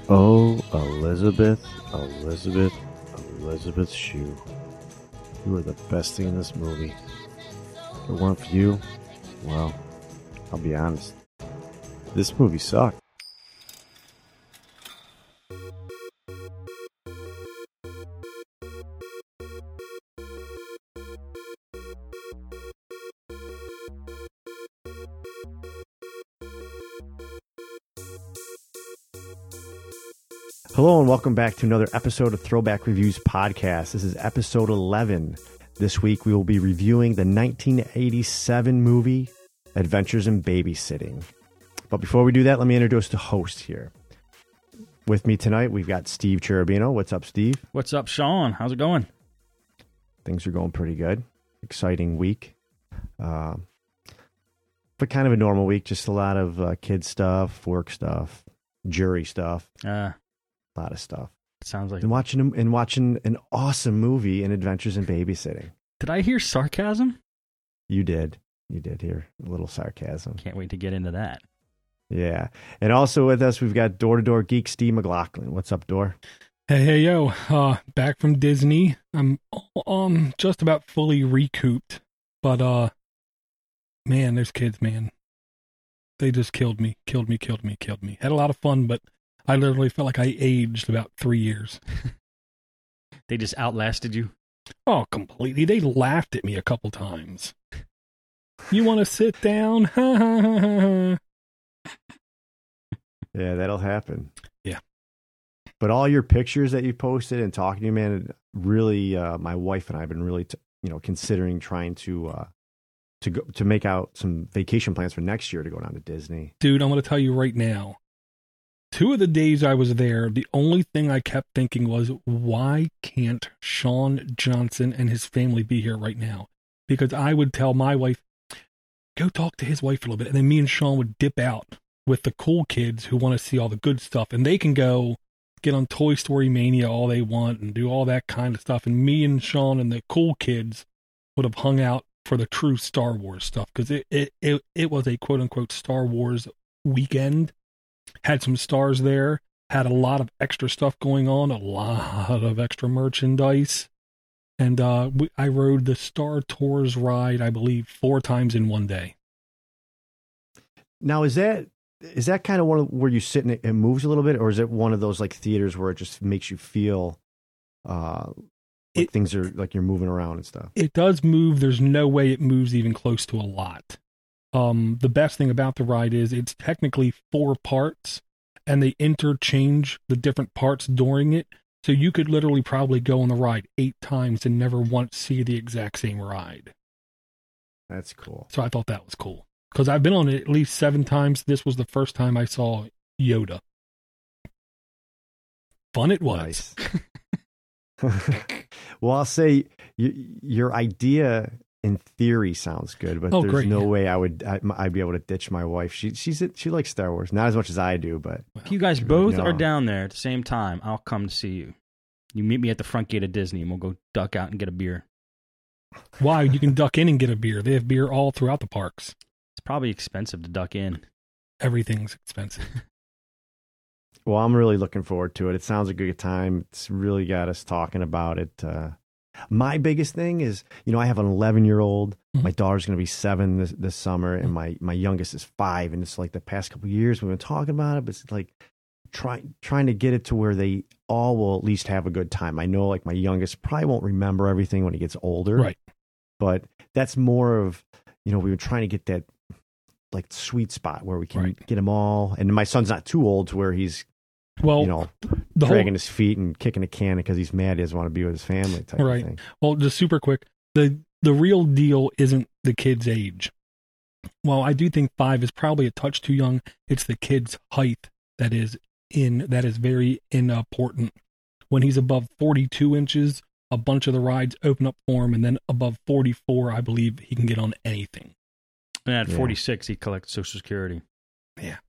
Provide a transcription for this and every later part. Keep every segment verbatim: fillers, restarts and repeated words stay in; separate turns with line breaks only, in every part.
Oh, Elizabeth, Elizabeth, Elizabeth Shue. You were the best thing in this movie. If it weren't for you, well, I'll be honest. This movie sucked. Hello and welcome back to another episode of Throwback Reviews Podcast. This is episode eleven. This week we will be reviewing the nineteen eighty-seven movie Adventures in Babysitting. But before we do that, let me introduce the host here. With me tonight, we've got Steve Cherubino. What's up, Steve?
What's up, Sean? How's it going?
Things are going pretty good. Exciting week. Uh, but kind of a normal week. Just a lot of uh, kid stuff, work stuff, jury stuff.
Uh,
A lot of stuff.
sounds like...
And watching and watching an awesome movie in Adventures in Babysitting.
Did I hear sarcasm?
You did. You did hear a little sarcasm.
Can't wait to get into that.
Yeah. And also with us, we've got Door to Door Geek Steve McLaughlin. What's up, Door?
Hey, hey, yo, uh, back from Disney. I'm um just about fully recouped, but uh, man, those kids, man, they just killed me, killed me, killed me, killed me. Had a lot of fun, but I literally felt like I aged about three years.
They just outlasted you?
Oh, completely. They laughed at me a couple times. You want to sit down? Ha ha ha ha.
Yeah, that'll happen.
Yeah.
But all your pictures that you posted and talking to you, man, really, uh, my wife and I have been really, t- you know, considering trying to uh, to go to make out some vacation plans for next year to go down to Disney.
Dude, I'm going to tell you right now. Two of the days I was there, the only thing I kept thinking was, why can't Sean Johnson and his family be here right now? Because I would tell my wife, go talk to his wife a little bit. And then me and Sean would dip out with the cool kids who want to see all the good stuff. And they can go get on Toy Story Mania all they want and do all that kind of stuff. And me and Sean and the cool kids would have hung out for the true Star Wars stuff. Because it, it, it, it was a quote-unquote Star Wars weekend. Had some stars there, had a lot of extra stuff going on, a lot of extra merchandise. And uh, we, I rode the Star Tours ride, I believe, four times in one day.
Now, is that is that kind of one of, where you sit and it, it moves a little bit, or is it one of those like theaters where it just makes you feel uh, like
it,
things are like you're moving around and stuff?
It does move. There's no way it moves even close to a lot. Um, the best thing about the ride is it's technically four parts, and they interchange the different parts during it. So you could literally probably go on the ride eight times and never once see the exact same ride.
That's cool.
So I thought that was cool. Because I've been on it at least seven times. This was the first time I saw Yoda. Fun it was.
Nice. Well, I'll say y- your idea in theory sounds good, but
oh,
there's
great,
no
yeah.
way I would I, I'd be able to ditch my wife. She she's she likes Star Wars, not as much as I do, but
If you guys both
no.
are down there at the same time, I'll come to see you. You meet me at the front gate of Disney, and we'll go duck out and get a beer.
Why? You can duck in and get a beer. They have beer all throughout the parks.
It's probably expensive to duck in.
Everything's expensive.
Well, I'm really looking forward to it. It sounds like a good time. It's really got us talking about it. Uh, my biggest thing is, you know, I have an eleven-year-old. Mm-hmm. My daughter's going to be seven this, this summer, and my, my youngest is five. And it's like the past couple of years we've been talking about it, but it's like trying trying to get it to where they all will at least have a good time. I know, like, my youngest probably won't remember everything when he gets older.
Right.
But that's more of, you know, we were trying to get that, like, sweet spot where we can
right.
get them all. And my son's not too old to where he's,
well,
you know,
the
dragging
whole,
his feet and kicking a can because he's mad he doesn't want to be with his family type
right.
of thing.
Well, just super quick, the the real deal isn't the kid's age. Well, I do think five is probably a touch too young. It's the kid's height that is in that is very important. When he's above forty-two inches, a bunch of the rides open up for him, and then above forty-four, I believe he can get on anything.
And at
Yeah.
forty-six, he collects Social Security.
Yeah.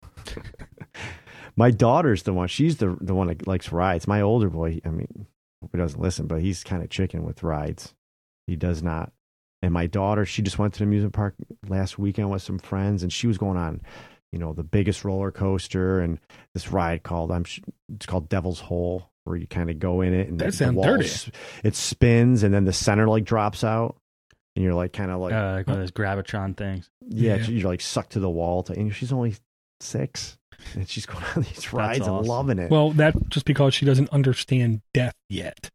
My daughter's the one. She's the the one that likes rides. My older boy, I mean, hope he doesn't listen, but he's kind of chicken with rides. He does not. And my daughter, she just went to the amusement park last weekend with some friends, and she was going on you know, the biggest roller coaster and this ride called I'm it's called Devil's Hole, where you kind of go in it and
That
the
sounds
wall
dirty.
s- it spins and then the center like drops out and you're like kind of like
Uh, like one of those Gravitron things.
yeah,
Yeah.
you're like sucked to the wall. To, and she's only six and she's going on these rides and
awesome.
loving it.
Well, that's just because she doesn't understand death yet.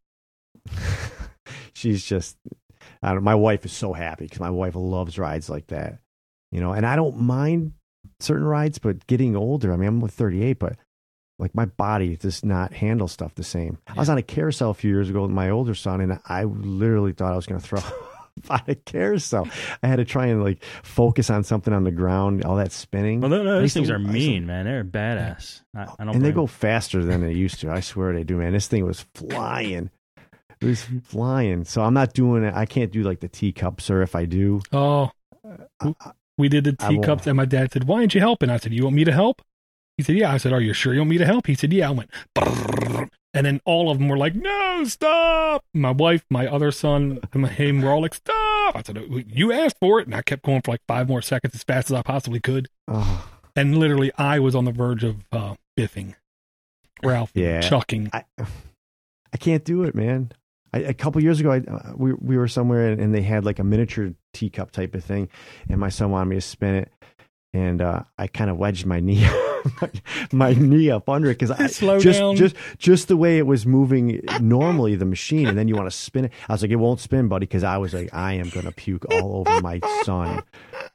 She's just I don't, my wife is so happy because my wife loves rides like that, you know, and I don't mind certain rides, but getting older, I mean, I'm thirty-eight, but like my body does not handle stuff the same. I was on a carousel a few years ago with my older son, and I literally thought I was going to throw on a carousel. I had to try and like focus on something on the ground, all that spinning.
Well, no, no,
I
these
used to-
things are
I used to-
mean, man. They're badass. I, I don't
and they
blame
go faster than they used to. I swear they do, man. This thing was flying. It was flying. So I'm not doing it. I can't do like the teacups, or if I do,
Oh,
I,
we did the
I won't.
teacups, and my dad said, "Why aren't you helping?" I said, "You want me to help?" He said, "Yeah." I said, "Are you sure you want me to help?" He said, "Yeah." I went, "Brrr." And then all of them were like, "No, stop!" My wife, my other son, and my him were all like, "Stop!" I said, "You asked for it," and I kept going for like five more seconds as fast as I possibly could.
oh,
And literally, I was on the verge of uh, biffing, Ralph,
Yeah.
chucking.
I, I can't do it, man. I, a couple years ago, I, uh, we we were somewhere and, and they had like a miniature teacup type of thing, and my son wanted me to spin it, and uh, I kind of wedged my knee, my, my knee up under it because I
Slow
just
down.
just just the way it was moving normally the machine, and then you want to spin it. I was like, it won't spin, buddy, because I was like, I am gonna puke all over my son.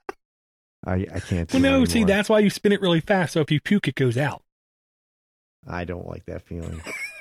I I can't. Do
Well, no,
it
see,
anymore.
that's why you spin it really fast. So if you puke, it goes out.
I don't like that feeling.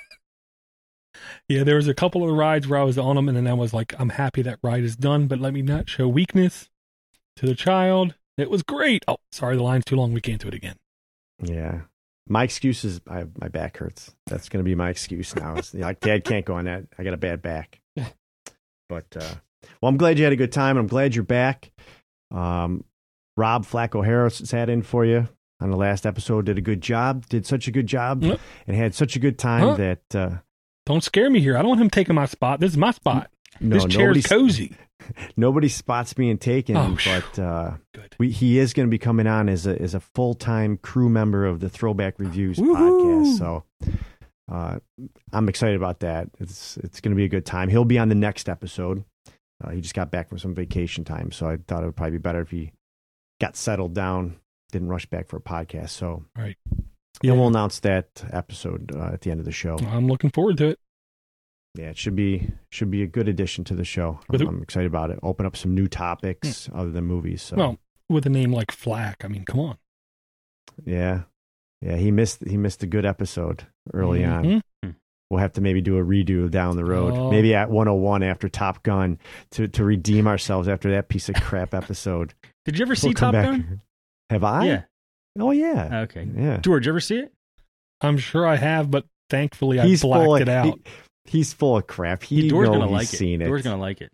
Yeah, there was a couple of rides where I was on them, and then I was like, I'm happy that ride is done, but let me not show weakness to the child. It was great. Oh, sorry, the line's too long. We can't do it again.
Yeah. My excuse is I, my back hurts. That's going to be my excuse now. It's, like, Dad can't go on that. I got a bad back. But, uh, well, I'm glad you had a good time. I'm glad you're back. Um, Rob Flacco Harris sat in for you on the last episode, did a good job, did such a good job,
Yep.
and had such a good time
Huh?
that, uh,
Don't scare me here. I don't want him taking my spot. This is my spot.
no,
this chair's
nobody's,
cozy.
nobody spots being taken,
Oh, phew.
but, uh,
Good.
we, he is going to be coming on as a, as a full-time crew member of the Throwback Reviews
Woohoo!
podcast. So, uh, I'm excited about that. It's, it's going to be a good time. He'll be on the next episode. Uh, he just got back from some vacation time. So I thought it would probably be better if he got settled down, didn't rush back for a podcast. So,
Right.
yeah,
Yeah.
we'll announce that episode uh, at the end of the show.
I'm looking forward to it.
Yeah, it should be should be a good addition to the show.
With
I'm,
a-
I'm excited about it. Open up some new topics other than movies. So
Well, with a name like Flack, I mean, come on.
yeah, yeah, he missed he missed a good episode early on.
Mhm.
We'll have to maybe do a redo down the road,
Oh.
maybe at one oh one after Top Gun to to redeem ourselves after that piece of crap episode.
Did you ever see
We'll come
Top
back.
Gun?
Have I?
Yeah.
Oh yeah.
Okay.
Yeah.
George, you ever see it?
I'm sure I have, but thankfully I
He's
blacked
full of,
it out.
he- he's full of crap. He
Door's
knows
gonna
he's
like it.
seen it.
Door's gonna like it.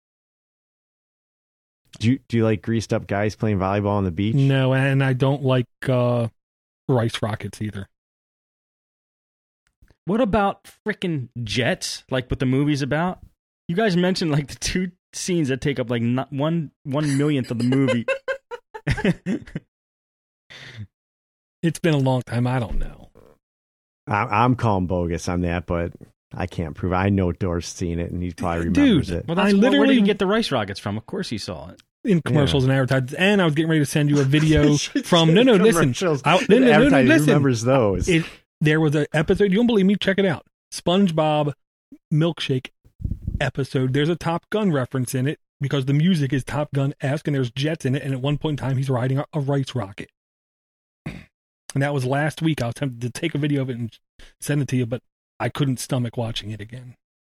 Do you do you like greased up guys playing volleyball on the beach?
No, and I don't like uh, rice rockets either.
What about freaking jets? Like what the movie's about? You guys mentioned like the two scenes that take up like not one one millionth of the movie.
It's been a long time. I don't know.
I, I'm calling bogus on that, but I can't prove it. I know Door's seen it, and he probably
Dude,
remembers it.
Well, that's
I
where- where
literally-
did he get the rice rockets from? Of course he saw it.
In commercials and advertisements, and I was getting ready to send you a video from. No, no, listen.
Commercials.
I, no, no, no, no,
Advertising
listen.
remembers those.
It, there was an episode. You don't believe me? Check it out. SpongeBob milkshake episode. There's a Top Gun reference in it because the music is Top Gun-esque, and there's jets in it. And at one point in time, he's riding a, a rice rocket. And that was last week. I was tempted to take a video of it and send it to you, but I couldn't stomach watching it again.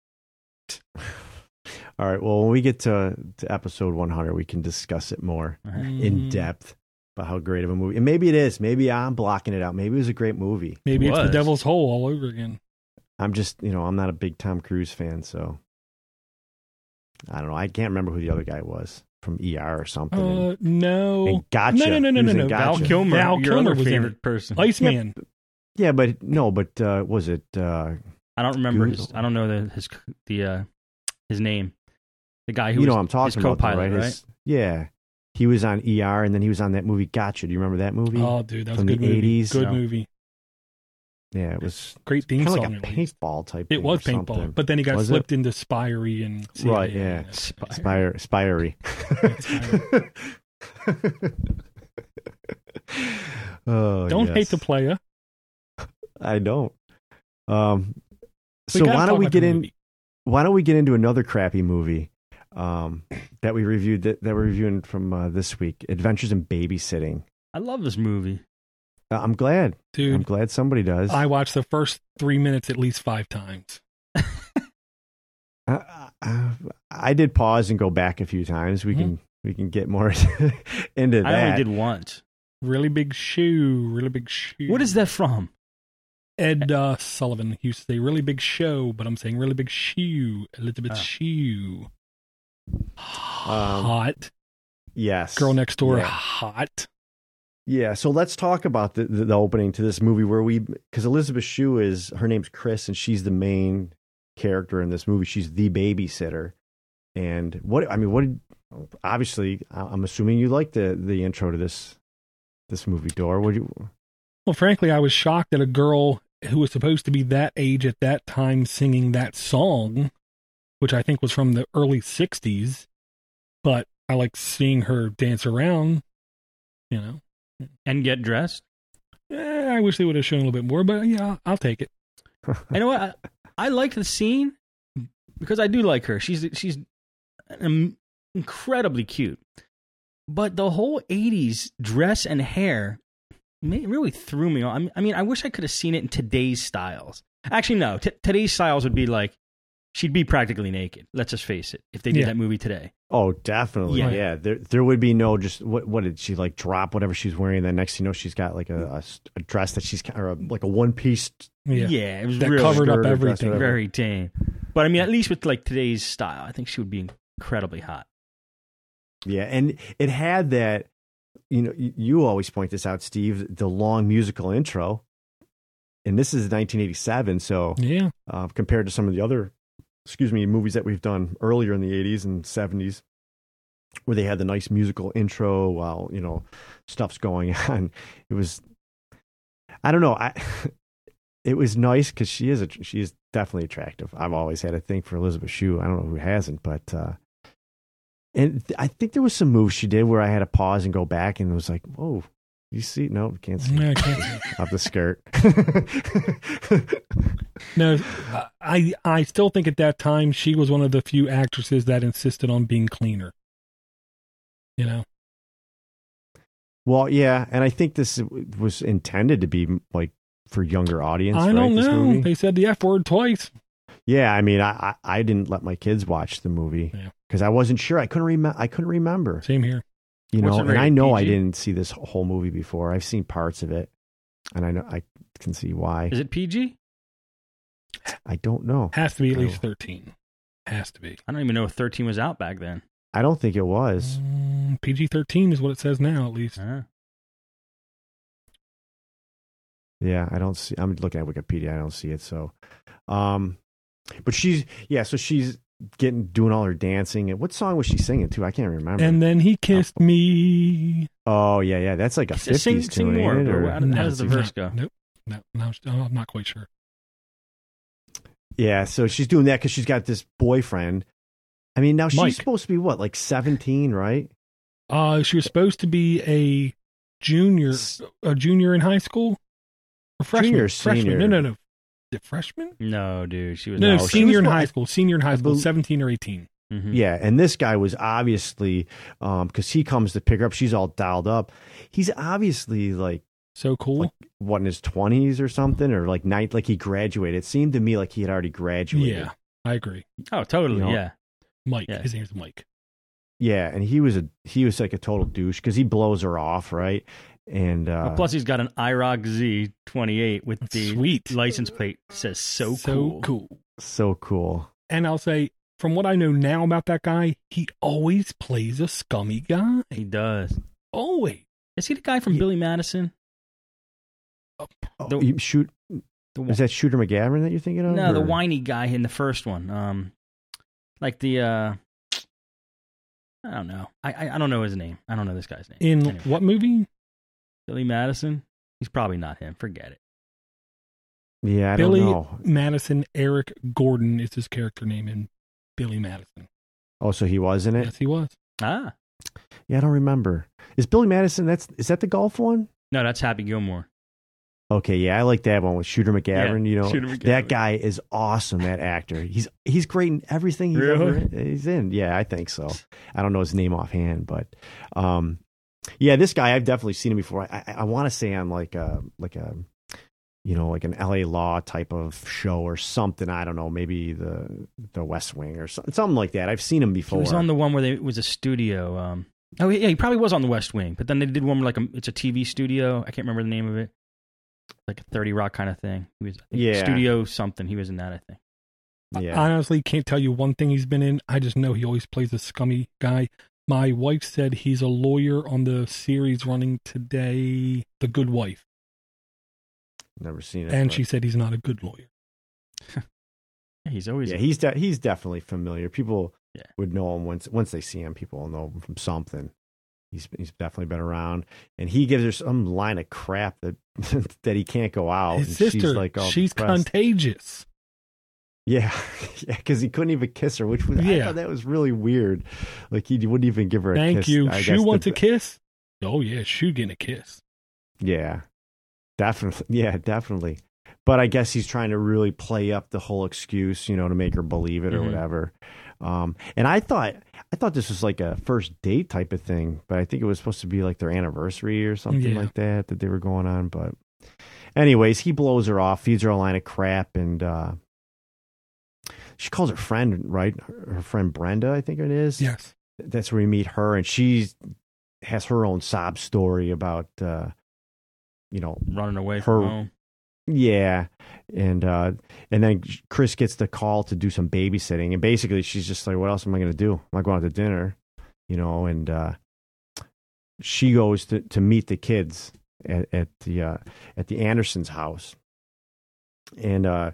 All right. Well, when we get to, to episode one hundred, we can discuss it more in
Mm,
depth about how great of a movie. And maybe it is. Maybe I'm blocking it out. Maybe it was a great movie.
Maybe
It
it's the
was.
Devil's Hole all over again.
I'm just, you know, I'm not a big Tom Cruise fan, so I don't know. I can't remember who the other guy was from E R or something. and,
Uh, no.
and Gotcha.
No, no, no, no,
He was
no,
in
no.
Val
Gotcha.
Kilmer,
Val
your
Kilmer
other
was in
favorite
it.
person.
Iceman.
Yeah, but no, but uh, was it? Uh,
I don't remember
Google.
his. I don't know the his the uh, his name. The guy who
you know
was
what I'm talking
his
about, though,
co-pilot,
right?
right?
His- yeah. He was on E R, and then he was on that movie Gotcha. Do you remember that movie?
Oh, dude, that was
From
a good
the
movie.
eighties?
Good
No.
movie.
Yeah, it was
Great theme
kind of
song.
like a
at least.
paintball type.
It
thing
was
or
paintball,
something.
but then he got
Was
slipped into Spirey and
Right, yeah.
Spire.
Spire, Spirey. oh,
Don't
yes.
hate the player.
I don't. Um,
We
so
gotta
why
talk
don't we
about
get
the
in?
movie.
Why don't we get into another crappy movie um, that we reviewed that, that we're reviewing from uh, this week? Adventures in Babysitting.
I love this movie.
Uh, I'm glad.
Dude,
I'm glad somebody does.
I watched the first three minutes at least five times.
Uh, uh, I did pause and go back a few times. We
Mhm.
can we can get more into that.
I only did once.
Really big shoe, really big shoe.
What is that from?
Ed uh, Sullivan he used to say really big show, but I'm saying really big shoe. Elizabeth
Oh.
Shoe. Hot.
Yes.
Girl Next Door,
Yeah.
hot.
Yeah, so let's talk about the, the, the opening to this movie where we, because Elizabeth Shue is, her name's Chris, and she's the main character in this movie. She's the babysitter. And what, I mean, what did, obviously, I'm assuming you like the, the intro to this, this movie, Dor. What you,
Well, frankly, I was shocked that a girl who was supposed to be that age at that time singing that song, which I think was from the early sixties, but I like seeing her dance around, you know.
And get dressed.
Eh, I wish they would have shown a little bit more, but yeah, I'll take it.
You know what? I, I like the scene because I do like her. She's she's um, incredibly cute. But the whole eighties dress and hair ma- really threw me on. I mean, I mean, I wish I could have seen it in today's styles. Actually, no. T- today's styles would be like, she'd be practically naked. Let's just face it. If they did
Yeah.
that movie today.
oh, definitely.
Yeah.
Yeah. There, there would be no just, what, what did she like drop whatever she's wearing? And then next thing you know, she's got like a, a, a dress that she's, or a, like a one piece.
Yeah,
Yeah, it was
that
really
covered up
skirt or dress,
everything.
whatever.
very tame. But I mean, at least with like today's style, I think she would be incredibly hot.
Yeah, and it had that, you know, you, you always point this out, Steve, the long musical intro. And this is nineteen eighty-seven, so
Yeah,
uh, compared to some of the other, excuse me, movies that we've done earlier in the eighties and seventies, where they had the nice musical intro while, you know, stuff's going on. It was, I don't know, I it was nice because she is a, she is definitely attractive. I've always had a thing for Elizabeth Shue. I don't know who hasn't, but uh, and th- I think there was some moves she did where I had to pause and go back and it was like, whoa, you see? No, can't see.
no, I can't see.
Up the skirt.
No, I I still think at that time she was one of the few actresses that insisted on being cleaner. You know,
Well, yeah, and I think this was intended to be like for younger audience.
I
right,
don't
this
know.
movie?
They said the F word twice.
Yeah, I mean, I, I I didn't let my kids watch the movie
Yeah.
because I wasn't sure. I couldn't remember. I couldn't remember.
Same here.
You
What's
know,
it
and I
rated,
know I
P G?
didn't see this whole movie before. I've seen parts of it, and I know I can see why.
Is it P G?
I don't know.
Has to be at
No.
least thirteen. Has to be.
I don't even know if thirteen was out back then.
I don't think it was.
Mm, P G thirteen is what it says now, at least.
Uh,
Yeah, I don't see. I'm looking at Wikipedia. I don't see it. So, um, but she's yeah. So she's getting doing all her dancing. And what song was she singing too? I can't remember.
And then he kissed me.
oh yeah, yeah. That's like a
sing,
fifties
sing
tune,
more,
ain't it?
bro.
Or-
How, how does the
it's
verse
not.
go?
Nope. No, no, I'm not quite sure.
Yeah, so she's doing that because she's got this boyfriend. I mean, now she's
Mike.
supposed to be what, like seventeen, right?
Uh, she was supposed to be a junior,
S-
a junior in high school, or freshman.
Junior or
freshman.
senior?
No, no, no. The freshman?
No, dude, she was
No,
not.
no,
she
senior
was
in
what-
high school. Senior in high
I
school,
bel-
seventeen or eighteen.
Mhm.
Yeah, and this guy was obviously, um, because he comes to pick her up, she's all dialed up. He's obviously like,
So cool.
like what, in his twenties or something, or like night, like he graduated. It seemed to me like he had already graduated.
Yeah, I agree.
Oh, totally.
You know?
Yeah.
Mike.
Yeah.
His name's Mike.
Yeah, and he was a he was like a total douche because he blows her off, right? And uh,
Well, plus, he's got an I R O C Z twenty-eight with the
Sweet.
license plate that says "so,
so
cool."
cool.
so cool.
And I'll say, from what I know now about that guy, he always plays a scummy guy.
He does.
Always.
Is he the guy from
Yeah.
Billy Madison?
Oh,
The-
you shoot.
The,
Is that Shooter McGavin that you're thinking of?
no, the
or-
whiny guy in the first one. Um, like the uh, I don't know. I, I I don't know his name. I don't know this guy's name.
In
Anyway.
what movie?
Billy Madison? He's probably not him. Forget it.
Yeah, I
Billy
don't know.
Madison. Eric Gordon is his character name in Billy Madison.
Oh, so he was in it?
Yes, he was.
Ah.
Yeah, I don't remember. Is Billy Madison, that's is that the golf one?
No, that's Happy Gilmore.
Okay, yeah, I like that one with Shooter McGavin.
Yeah,
you know,
Shooter McGavin.
that guy is awesome. That actor, he's he's great in everything he's,
Really?
ever in, he's in. Yeah, I think so. I don't know his name offhand, but um, yeah, this guy I've definitely seen him before. I I, I want to say on like a like a you know like an L A Law type of show or something. I don't know, maybe the the West Wing or something, something like that. I've seen him before.
He was on the one where they, it was a studio. Um, oh, yeah, he probably was on the West Wing, but then they did one where like a, it's a T V studio. I can't remember the name of it. Like a thirty Rock kind of thing. He was I think,
Yeah.
Studio something. He was in that, I think.
Yeah.
I honestly can't tell you one thing he's been in. I just know he always plays a scummy guy. My wife said he's a lawyer on the series running today, The Good Wife.
Never seen it.
And
but-
she said he's not a good lawyer.
Yeah, he's always.
yeah, he's de- he's definitely familiar. People
Yeah.
would know him once once they see him. People will know him from something. He's he's definitely been around, and he gives her some line of crap that that he can't go out.
His
and
sister,
she's like, all
she's
depressed.
contagious.
Yeah, yeah, because he couldn't even kiss her, which was I
Yeah.
thought that was really weird. Like he wouldn't even give her a
Thank
kiss.
you.
I
Shoe
guess
wants
the-
a kiss? Oh, yeah, Shoe getting a kiss.
Yeah, definitely. Yeah, definitely. But I guess he's trying to really play up the whole excuse, you know, to make her believe it or
Mhm.
whatever. Um, and I thought, I thought this was like a first date type of thing, but I think it was supposed to be like their anniversary or something
Yeah.
like that that they were going on. But, anyways, he blows her off, feeds her a line of crap, and uh, she calls her friend, right? Her friend Brenda, I think it is.
Yes.
That's where we meet her, and she has her own sob story about, uh, you know,
running away from
her-
home.
yeah, and uh, and then Chris gets the call to do some babysitting, and basically she's just like, "What else am I going to do? I'm not going out to dinner," you know. And uh, she goes to, to meet the kids at, at the uh, at the Andersons' house, and uh,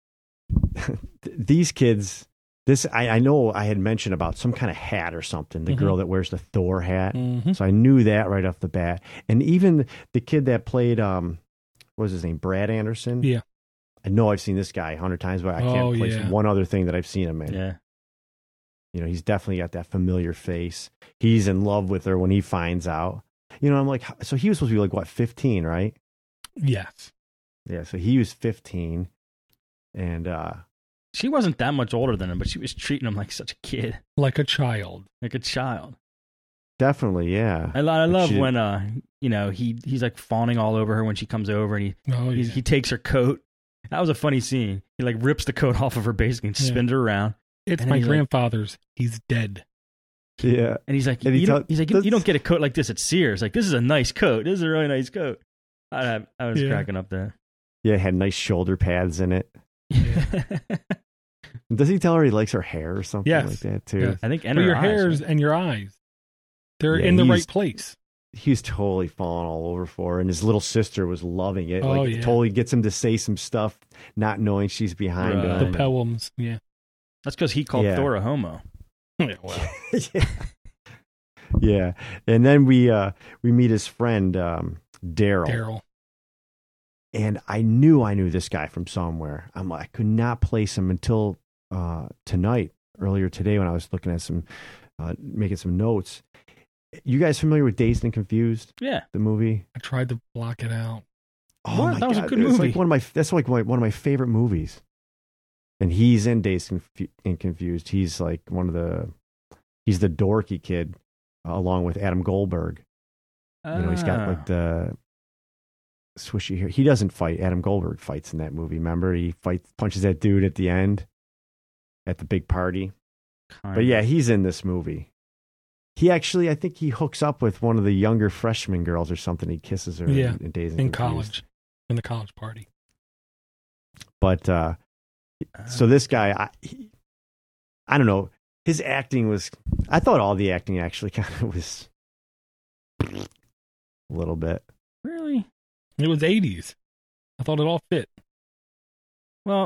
these kids. This I, I know I had mentioned about some kind of hat or something. The
Mhm.
girl that wears the Thor hat.
Mm-hmm.
So I knew that right off the bat. And even the kid that played, um, what was his name? Brad Anderson?
Yeah.
I know I've seen this guy a hundred times, but I can't
Oh,
place
yeah.
one other thing that I've seen him in.
Yeah.
You know, he's definitely got that familiar face. He's in love with her when he finds out. You know, I'm like, so he was supposed to be like, what, fifteen, right?
Yes.
Yeah, so he was fifteen. And, uh,
She wasn't that much older than him, but she was treating him like such a kid,
Like a child.
like a child.
definitely, yeah.
I, lo- I
Like
love
she-
when, uh, you know, he he's like fawning all over her when she comes over, and he
Oh,
he,
yeah.
he takes her coat. That was a funny scene. He like rips the coat off of her basically and
Yeah.
spins her around,
It's
and
my
he's like-
grandfather's. He's dead.
Yeah.
and he's like,
And he
you don't,
tell-
he's like, you, you
that's-
don't get a coat like this at Sears. Like, this is a nice coat. This is a really nice coat. I, I was
Yeah.
cracking up there.
Yeah, it had nice shoulder pads in it. Does he tell her he likes her hair or something
Yes.
like that, too?
Yes.
I think and
But
her
your
eyes,
hairs
right?
and your eyes, they're
Yeah,
in the
he's-
right place.
He was totally falling all over for her, and his little sister was loving it.
Oh,
like,
yeah.
totally gets him to say some stuff, not knowing she's behind
Right.
The
him.
poems. Yeah.
That's because he called
Yeah.
Thor a homo.
Yeah, well.
yeah. yeah, and then we uh, we meet his friend um, Daryl,
Daryl.
and I knew I knew this guy from somewhere. I'm like, I could not place him until uh, tonight, earlier today, when I was looking at some, uh, making some notes. You guys familiar with Dazed and Confused,
Yeah.
the movie?
I tried to block it out.
Oh
What?
my
That was a
God.
good
It's
movie.
Like one of my that's like my, one of my favorite movies. And he's in Dazed and Confu- and Confused. He's like one of the he's the dorky kid, uh, along with Adam Goldberg. You know, he's got
Ah.
like the swishy hair. He doesn't fight. Adam Goldberg fights in that movie. Remember, he fights punches that dude at the end at the big party.
Kind
But
of.
yeah, he's in this movie. He actually, I think he hooks up with one of the younger freshman girls or something. He kisses her
Yeah,
in, in Dazed and
In
Confused.
college. In the college party.
But uh, so this guy, I, he, I don't know. His acting was. I thought all the acting actually kind of was a little bit.
Really?
It was eighties. I thought it all fit.
Well,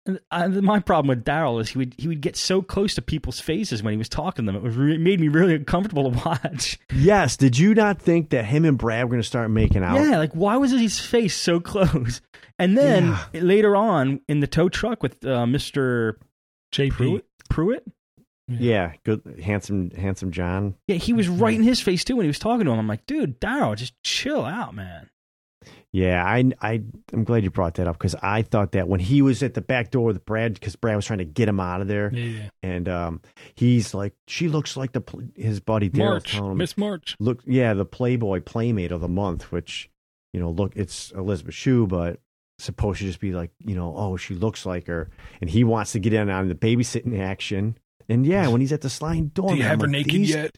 I, my problem with Daryl is he would he would get so close to people's faces when he was talking to them. It was re- made me really uncomfortable to watch.
Yes. Did you not think that him and Brad were going to start making out?
Yeah, like why was his face so close? And then yeah. later on in the tow truck with uh, Mister
J P
Pruitt, Pruitt?
Yeah. yeah, good, handsome, handsome John.
Yeah, he was right in his face too when he was talking to him. I'm like, dude, Daryl, just chill out, man.
Yeah, I, I, I'm glad you brought that up because I thought that when he was at the back door with Brad, because Brad was trying to get him out of there,
yeah, yeah.
and um, he's like, she looks like the his buddy Daryl
March,
telling him,
Miss March.
Look, yeah, the Playboy Playmate of the month, which you know, look, it's Elizabeth Shue, but supposed to just be like, you know, oh, she looks like her, and he wants to get in on the babysitting action, and yeah, when he's at the sliding door,
do you
man,
have her
like,
naked
these...
yet?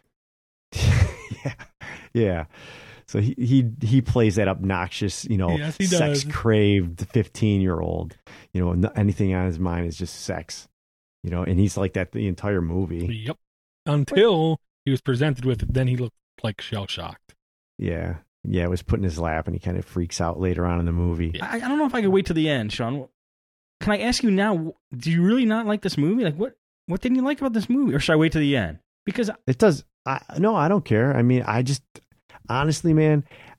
yeah, yeah. So he, he he plays that obnoxious, you know,
yes,
sex craved fifteen year old. You know, anything on his mind is just sex. You know, and he's like that the entire movie.
Yep. Until he was presented with it, then he looked like shell shocked.
Yeah, yeah. It was put in his lap, and he kind of freaks out later on in the movie.
I, I don't know if I could wait to the end, Sean. Can I ask you now? Do you really not like this movie? Like, what what didn't you like about this movie, or should I wait to the end? Because
it does. I no, I don't care. I mean, I just. Honestly, man,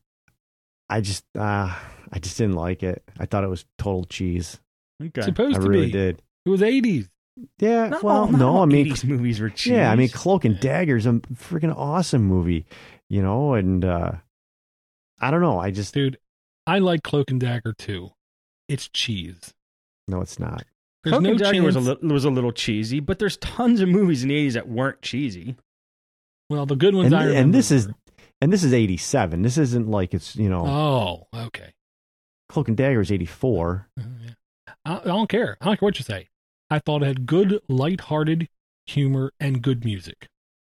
I just uh, I just didn't like it. I thought it was total cheese.
Okay.
Supposed
I
to
really
be.
did.
It was eighties.
Yeah,
not
well,
all, not
no,
all
I mean,
eighties movies were cheese.
Yeah, I mean, Cloak and Dagger's a freaking awesome movie, you know, and uh, I don't know. I just
dude, I like Cloak and Dagger too. It's cheese.
No, it's not.
There's
Cloak
no
and Dagger
chance.
was a li- was a little cheesy, but there's tons of movies in the eighties that weren't cheesy.
Well, the good ones
and,
I remember.
and this is
were...
and this is eighty-seven. This isn't like it's you know.
Oh, okay.
Cloak and Dagger is eighty-four.
Uh, yeah. I, I don't care. I don't care what you say. I thought it had good, lighthearted humor and good music.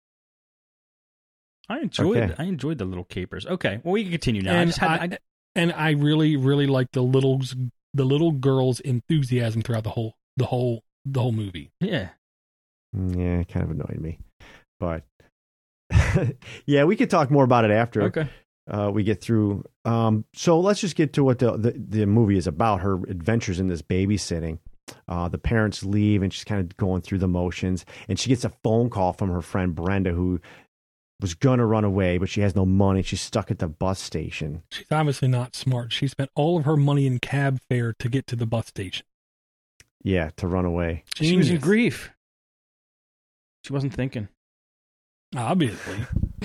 I enjoyed.
Okay.
I enjoyed the little capers. Okay, well we can continue now. I
And
just had,
I,
I,
and I really, really liked the little the little girl's enthusiasm throughout the whole the whole the whole movie.
yeah.
Yeah, it kind of annoyed me, but yeah, we could talk more about it after.
Okay.
Uh, we get through. Um, so let's just get to what the, the the movie is about. Her adventures in this babysitting. Uh, the parents leave, and she's kind of going through the motions. And she gets a phone call from her friend Brenda, who was gonna run away, but she has no money. She's stuck at the bus station.
She's obviously not smart. She spent all of her money in cab fare to get to the bus station.
Yeah, to run away.
She was in grief. She wasn't thinking.
Obviously.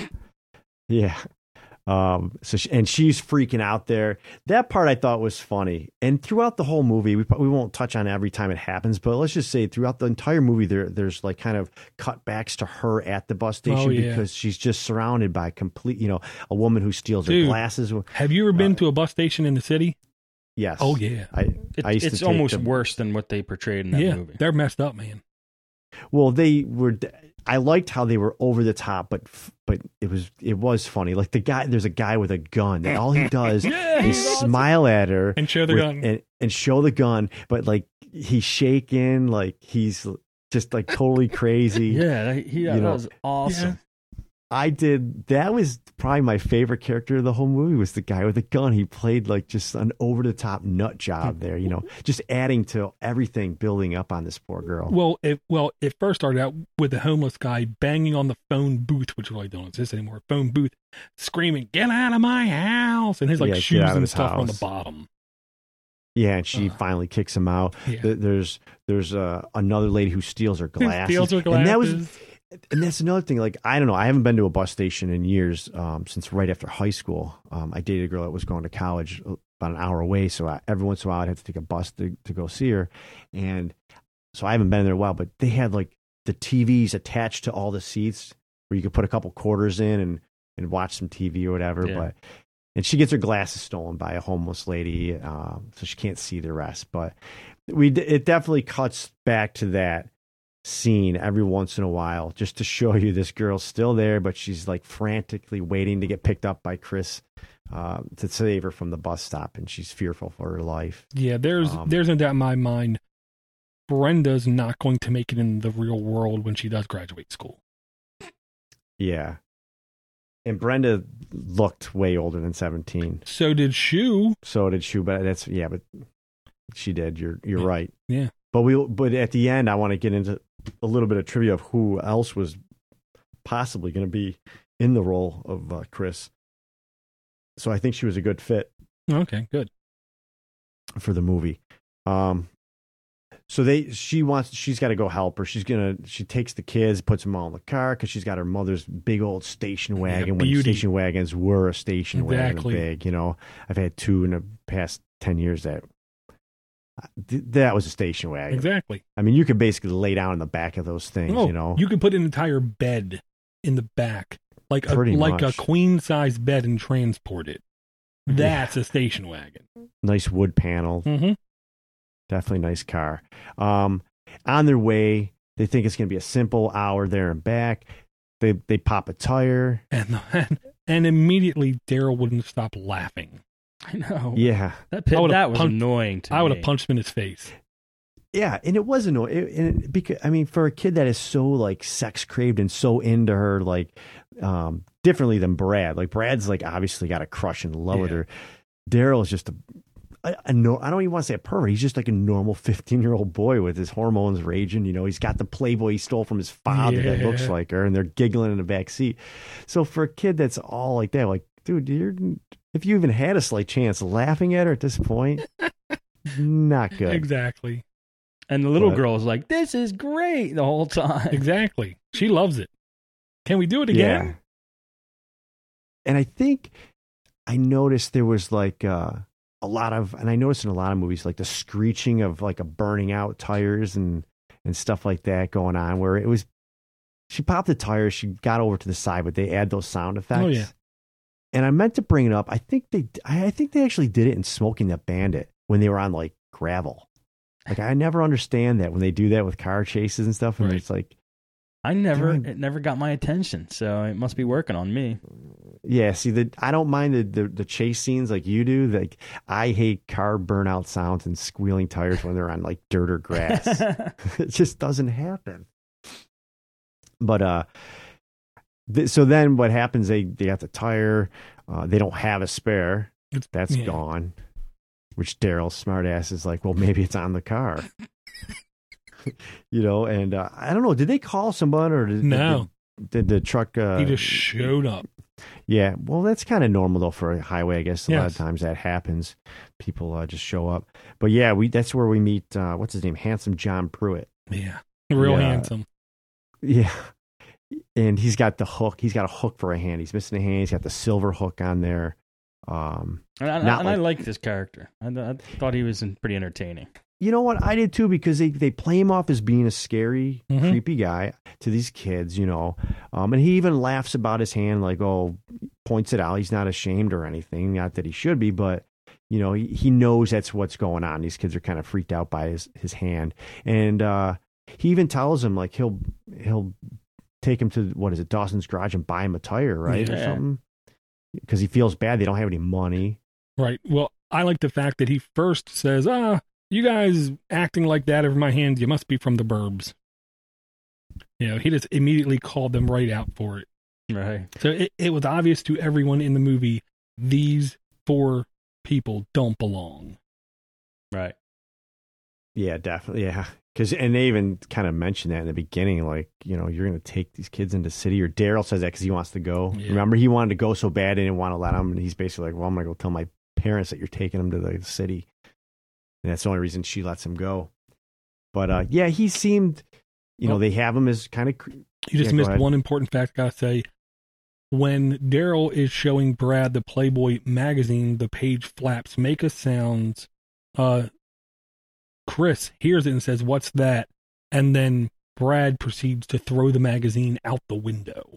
Yeah. Um, so she, and she's freaking out there. That part I thought was funny. And throughout the whole movie, we we won't touch on every time it happens, but let's just say throughout the entire movie, there there's like kind of cutbacks to her at the bus station
oh, yeah.
because she's just surrounded by complete, you know, a woman who steals
Dude,
her glasses.
Have you ever been
uh,
to a bus station in the city?
Yes.
Oh yeah.
I,
It,
I used
it's
to take
almost
the,
worse than what they portrayed in that
yeah,
movie.
they're messed up, man.
Well, they were. I liked how they were over the top, but but it was it was funny. Like the guy, there's a guy with a gun that all he does
Yeah,
is
he's awesome.
smile at her
And show the
with-
gun.
and, and show the gun. But like he's shaking, like he's just like totally crazy.
Yeah, that, he, that
You know,
was awesome.
I did. That was probably my favorite character of the whole movie. Was the guy with the gun. He played like just an over the top nut job there. You know, just adding to everything, building up on this poor girl.
Well, it well, it first started out with the homeless guy banging on the phone booth, which really don't exist anymore. Phone booth, screaming, "Get out of my house!" and his like
Yeah, get
shoes
out of
and
his
stuff on the
house.
bottom.
Yeah, and she
Uh,
finally kicks him out.
Yeah.
Th- There's there's uh, another lady who steals her glasses.
Steals her
And that was
glasses.
and that's another thing. Like I don't know, I haven't been to a bus station in years, um, since right after high school. Um, I dated a girl that was going to college about an hour away, so I, every once in a while I'd have to take a bus to, to go see her, and so I haven't been there in a while. But they had like the T Vs attached to all the seats where you could put a couple quarters in and and watch some T V or whatever.
Yeah.
But and she gets her glasses stolen by a homeless lady, um, so she can't see the rest. But we it definitely cuts back to that scene every once in a while just to show you this girl's still there, but she's like frantically waiting to get picked up by Chris uh, to save her from the bus stop, and she's fearful for her life.
Yeah, there's
Um,
there's no doubt in my mind. Brenda's not going to make it in the real world when she does graduate school.
Yeah. And Brenda looked way older than seventeen.
So did Shu.
So did Shu, but that's, yeah, but she did. You're you're
Yeah.
right.
Yeah.
But we but at the end, I want to get into a little bit of trivia of who else was possibly going to be in the role of uh, Chris. So I think she was a good fit
Okay, good.
for the movie. Um, so they, she wants, she's got to go help her. She's gonna, she takes the kids, puts them all in the car because she's got her mother's big old station wagon.
Yeah,
when
beauty.
station wagons were a station
Exactly.
wagon, big. You know, I've had two in the past ten years that that was a station wagon.
Exactly.
I mean, you could basically lay down in the back of those things.
Oh,
you know,
you could put an entire bed in the back, like a,
Pretty
like
much.
a queen size bed, and transport it. That's a station wagon.
nice wood panel.
Mm-hmm.
Definitely nice car. Um, on their way, they think it's going to be a simple hour there and back. They they pop a tire.
And, and and immediately Daryl wouldn't stop laughing.
I know.
Yeah,
That pit,
I would've
that was
punched-
annoying to
I would
me.
have punched him in his face.
yeah, and it was annoying. It, and it, because I mean, for a kid that is so like sex craved and so into her, like um, differently than Brad. Like Brad's like obviously got a crush and love with
Yeah.
her. Daryl is just a, a, a no. I don't even want to say a pervert. He's just like a normal fifteen year old boy with his hormones raging. You know, he's got the Playboy he stole from his father that
Yeah.
looks like her, and they're giggling in the back seat. So for a kid that's all like that, like dude, you're if you even had a slight chance laughing at her at this point, not good.
Exactly.
And the little
But-
girl was like, "This is great" the whole time.
Exactly. She loves it. Can we do it
Yeah.
again?
And I think I noticed there was like uh, a lot of, and I noticed in a lot of movies, like the screeching of like a burning out tires and, and stuff like that going on where it was, she popped the tires, she got over to the side, but they add those sound effects.
Oh, yeah.
And I meant to bring it up. I think they, I think they actually did it in Smoking the Bandit when they were on like gravel. Like I never understand that when they do that with car chases and stuff. And
Right.
it's like,
I never,
Dude.
it never got my attention, so it must be working on me.
yeah, see, the I don't mind the, the the chase scenes like you do. Like I hate car burnout sounds and squealing tires when they're on like dirt or grass. It just doesn't happen. But uh, th- so then what happens? They they got the tire. Uh, they don't have a spare.
It's-
That's
yeah.
gone. Which Daryl smartass is like, well, maybe it's on the car. You know, and uh, I don't know. Did they call someone or did,
No.
did, did the truck? Uh,
He just showed up.
Yeah, well, that's kind of normal though for a highway. I guess a lot of
Yes.
times that happens. People uh, just show up. But yeah, we that's where we meet. Uh, what's his name? Handsome John Pruitt.
Yeah. Real
Yeah.
handsome.
Yeah, and he's got the hook. He's got a hook for a hand. He's missing a hand. He's got the silver hook on there. Um,
And, I,
Not
and I
like-
like this character. I, I thought he was pretty entertaining.
you know what? I did too because they, they play him off as being a scary,
Mhm.
creepy guy to these kids, you know. Um, and he even laughs about his hand, like, oh, points it out. He's not ashamed or anything. Not that he should be, but, you know, he, he knows that's what's going on. These kids are kind of freaked out by his, his hand. And uh, he even tells them, like, he'll he'll take him to, what is it, Dawson's Garage and buy him a tire, right? Or
Yeah.
something. Because he feels bad. They don't have any money.
Right. Well, I like the fact that he first says, ah, you guys acting like that over my hand, you must be from the burbs. You know, he just immediately called them right out for it.
Right.
So it, it was obvious to everyone in the movie, these four people don't belong.
Right.
Yeah, definitely. Yeah. Cause, and they even kind of mentioned that in the beginning, like, you know, you're going to take these kids into the city, or Daryl says that because he wants to go.
Yeah.
Remember, he wanted to go so bad, they didn't want to let him. And he's basically like, well, I'm going to go tell my parents that you're taking them to the city. And that's the only reason she lets him go. But, uh, yeah, he seemed, you know,
Well-
they have him as kind of,
You just
Yeah, go
missed
ahead.
one important fact, gotta say. When Daryl is showing Brad the Playboy magazine, the page flaps, make a sound. Uh, Chris hears it and says, "What's that?" And then Brad proceeds to throw the magazine out the window.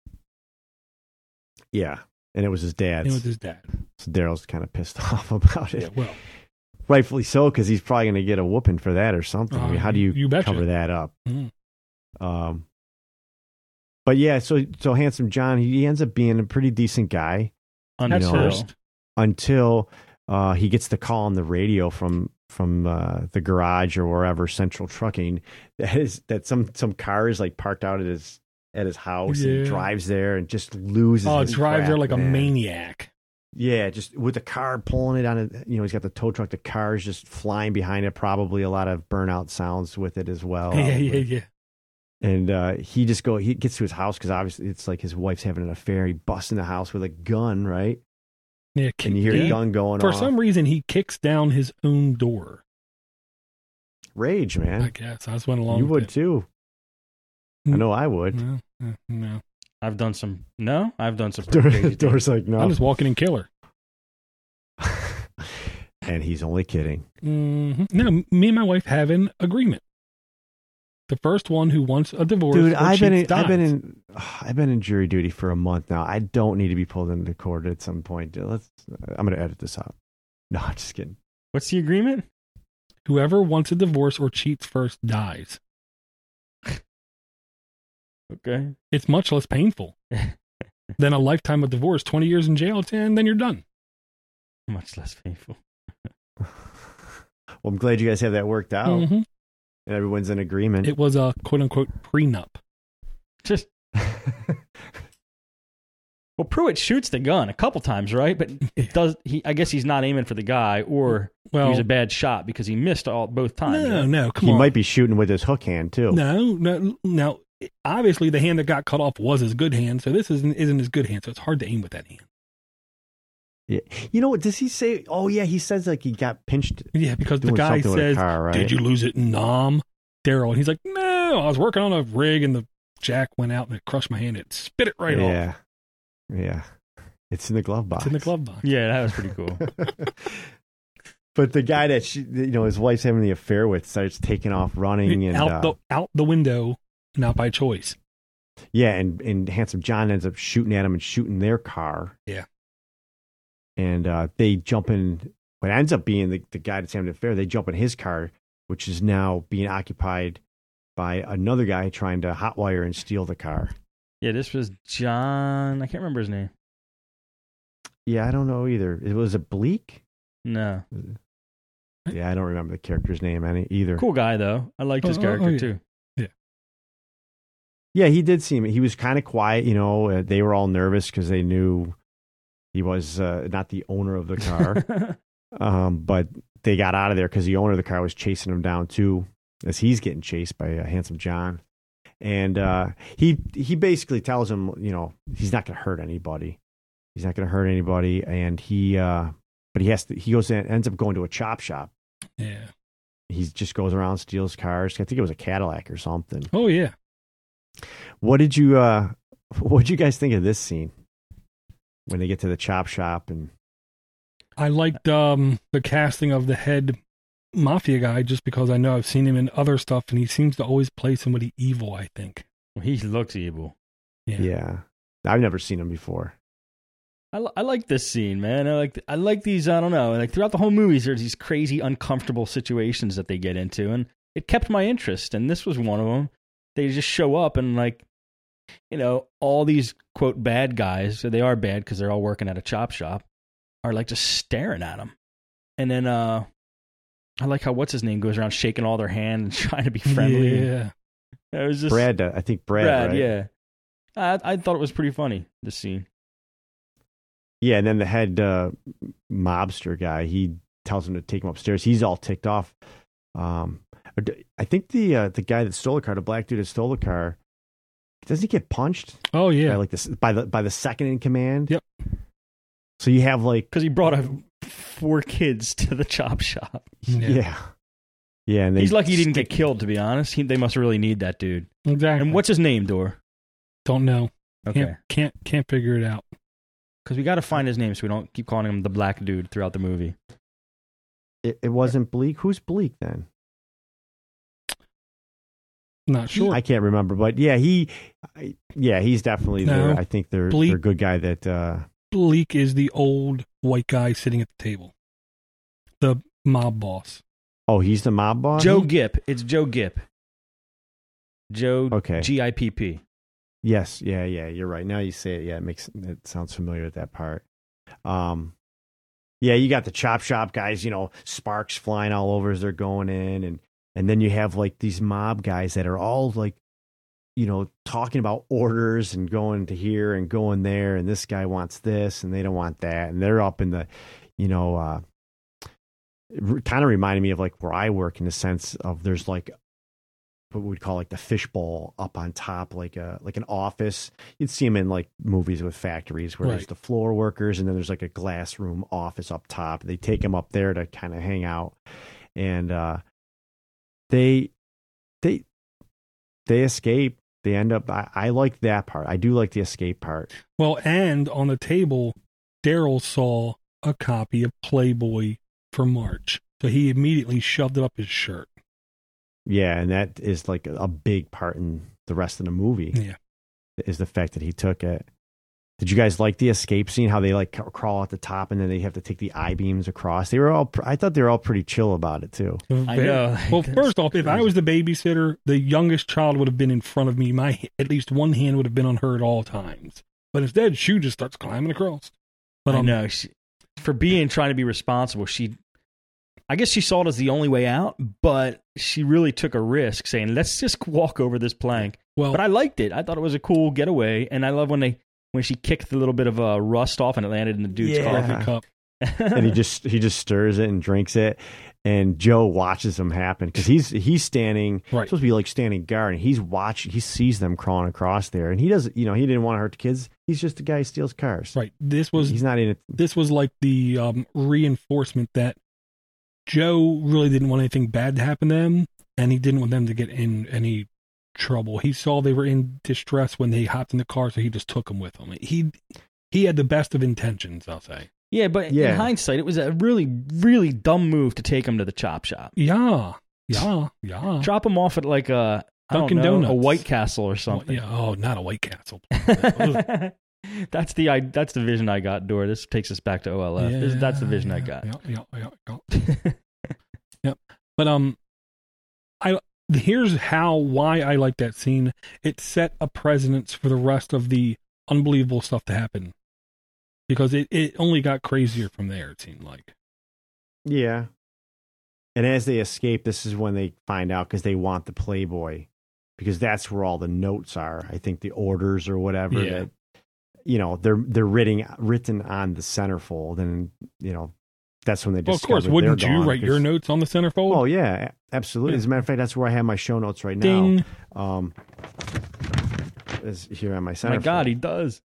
yeah. And it was his dad's.
It was his dad.
So Daryl's kind of pissed off about it.
Yeah, well,
Rightfully so, because he's probably going to get a whooping for that or something. I mean,
Uh,
how do you,
you betcha.
cover that up?
Mhm.
Um, but yeah, so so Handsome John, he ends up being a pretty decent guy
Until
know, until uh, he gets the call on the radio from from uh, the garage or wherever, Central Trucking, that is that some some car is like parked out at his at his house, and
Yeah.
he drives there and just loses.
oh,
his
drives there
crap,
like a
man.
maniac.
Yeah, just with the car pulling it on it. You know, he's got the tow truck. The car's just flying behind it. Probably a lot of burnout sounds with it as well.
Yeah, yeah, yeah.
And uh, he just go. He gets to his house because obviously it's like his wife's having an affair. He busts in the house with a gun, right?
Yeah,
and you hear
yeah.
a gun going
For
off.
some reason, he kicks down his own door.
Rage, man.
I guess I just went along.
You
with
would
it.
too. I know I would.
No, no, no.
I've done some. No, I've done some. Pretty crazy things.
Door's like no.
I'm just walking and kill her.
And he's only kidding.
Mm-hmm. No, me and my wife have an agreement. The first one who wants a divorce,
Dude,
or
I've been in,
cheats
I've been
dies.
in I've been in jury duty for a month now. I don't need to be pulled into court at some point. Let's. I'm going to edit this out. No, I'm just kidding.
What's the agreement?
Whoever wants a divorce or cheats first dies.
Okay.
It's much less painful than a lifetime of divorce, twenty years in jail, and then you're done.
Much less painful.
Well, I'm glad you guys have that worked out.
Mm-hmm.
And everyone's in agreement.
It was a quote-unquote prenup.
Just. Well, Pruitt shoots the gun a couple times, right? But it does he? I guess he's not aiming for the guy, or
Well,
he was a bad shot because he missed all both times.
no,
right?
no, come
he
on.
might be shooting with his hook hand too.
No, no, no. Obviously, the hand that got cut off was his good hand, so this isn't isn't his good hand. So it's hard to aim with that hand.
Yeah. You know what? Does he say? Oh yeah, he says like he got pinched.
Yeah, because the
Doing
guy
something with a
says,
car, right?
"Did you lose it in Nam, Daryl?" And he's like, "No, I was working on a rig, and the jack went out and it crushed my hand. It spit it right off.
Yeah, yeah. It's in the glove box.
It's in the glove box."
Yeah, that was pretty cool.
But the guy that she, you know, his wife's having the affair with starts taking off running and
out
uh,
the out the window, not by choice.
yeah, and and Handsome John ends up shooting at him and shooting their car.
Yeah.
And uh, they jump in. What ends up being the, the guy that's having the affair, they jump in his car, which is now being occupied by another guy trying to hotwire and steal the car.
Yeah, this was John. I can't remember his name.
Yeah, I don't know either. It was a Bleak.
No.
Yeah, I don't remember the character's name any either.
Cool guy though. I liked his
Oh, oh,
character
oh, yeah.
too.
Yeah, he did seem. He was kind of quiet. You know, uh, they were all nervous because they knew he was uh, not the owner of the car. um, but they got out of there because the owner of the car was chasing him down too, as he's getting chased by uh, Handsome John. And uh, he he basically tells him, you know, he's not going to hurt anybody. He's not going to hurt anybody, and he, uh, but he has to. He goes in, ends up going to a chop shop.
Yeah.
He just goes around, steals cars. I think it was a Cadillac or something.
Oh yeah.
What did you uh what did you guys think of this scene when they get to the chop shop? And
I liked um, the casting of the head mafia guy just because I know I've seen him in other stuff, and he seems to always play somebody evil. I think.
He looks evil.
Yeah.
yeah, I've never seen him before.
I, li- I like this scene, man. I like I like these. I don't know. Like throughout the whole movie, there's these crazy, uncomfortable situations that they get into, and it kept my interest. And this was one of them. They just show up and like, you know, all these quote bad guys. So they are bad because they're all working at a chop shop. Are like just staring at them, and then uh, I like how what's his name goes around shaking all their hand and trying to be friendly.
Yeah.
It was just
Brad, uh, I think Brad.
Brad,
right?
yeah. I I thought it was pretty funny, this scene.
Yeah, and then the head uh, mobster guy, he tells him to take him upstairs. He's all ticked off. Um, I think the uh, the guy that stole the car, the black dude that stole the car, doesn't he get punched?
Oh yeah.
By like this by the by the second in command.
Yep.
So you have like
Because he brought a, four kids to the chop shop.
yeah, yeah, yeah and they
He's lucky he didn't get killed, to be honest. He, they must really need that dude.
Exactly.
And what's his name, Dor?
Don't know.
Okay.
Can't can't can't figure it out.
Because we got to find his name so we don't keep calling him the black dude throughout the movie.
It, it wasn't Bleak. Who's Bleak then?
Not sure.
I can't remember, but yeah, he, I, yeah, he's definitely
No.
there. I think they're
Bleak-
they're a good guy that. Uh,
Bleak is the old white guy sitting at the table. The mob boss.
oh, he's the mob boss.
Joe Gipp. It's Joe Gipp. Joe
Okay.
G I P P.
Yes, yeah, yeah. You're right. Now you say it, yeah, it makes it sounds familiar at that part. Um, yeah, you got the chop shop guys. You know, sparks flying all over as they're going in, and and then you have like these mob guys that are all like, you know, talking about orders and going to here and going there, and this guy wants this and they don't want that, and they're up in the, you know, uh, it kind of reminded me of like where I work in the sense of there's like what we'd call like the fishbowl up on top, like a like an office. You'd see them in like movies with factories where
Right.
there's the floor workers, and then there's like a glass room office up top. They take them up there to kind of hang out, and uh, they they they escape. They end up. I, I like that part. I do like the escape part.
Well, and on the table, Daryl saw a copy of Playboy for March, so he immediately shoved it up his shirt.
Yeah, and that is like a, a big part in the rest of the movie.
Yeah.
Is the fact that he took it. Did you guys like the escape scene? How they like c- crawl at the top and then they have to take the I beams across. They were all. Pr- I thought they were all pretty chill about it too.
I know.
Well,
That's
first off, if I
crazy.
was the babysitter, the youngest child would have been in front of me. My at least one hand would have been on her at all times. But instead, she just starts climbing across. But
I
um,
know. She, for being trying to be responsible, she, I guess she saw it as the only way out, but she really took a risk saying, let's just walk over this plank.
Well,
But I liked it. I thought it was a cool getaway, and I love when they when she kicked the little bit of uh, rust off and it landed in the dude's
Yeah.
coffee cup.
car.
And he just he just stirs it and drinks it. And Joe watches them happen because he's he's standing
Right.
supposed to be like standing guard, and he's watching. He sees them crawling across there, and he doesn't. You know, he didn't want to hurt the kids. He's just a guy who steals cars.
Right. This was
He's not in it.
this was like the um, reinforcement that Joe really didn't want anything bad to happen to them, and he didn't want them to get in any trouble. He saw they were in distress when they hopped in the car, so he just took them with him. He he had the best of intentions, I'll say.
Yeah, but
Yeah.
in hindsight, it was a really, really dumb move to take him to the chop shop.
Yeah, yeah, yeah.
Drop him off at like a, I don't
Dunkin'
know, a
Donuts.
White Castle or something.
Yeah. Oh, not a White Castle.
that's the I, that's the vision I got, Dora. This takes us back to O L F. This, that's the vision I got.
Yeah, yeah, yeah, yeah. yeah. But um, I here's how why I like that scene. It set a precedence for the rest of the unbelievable stuff to happen, because it, it only got crazier from there. It seemed like.
Yeah. And as they escape, this is when they find out because they want the Playboy, because that's where all the notes are. I think the orders or whatever
Yeah.
that, you know, they're they're written written on the centerfold, and you know that's when they
Well, of
discover
course,
they're
wouldn't you
gone,
write your
'cause-
notes on the centerfold?
Oh yeah, a- absolutely.
Yeah.
As a matter of fact, that's where I have my show notes right
Ding.
now. Um, is here on my
Oh
centerfold.
my God, he does.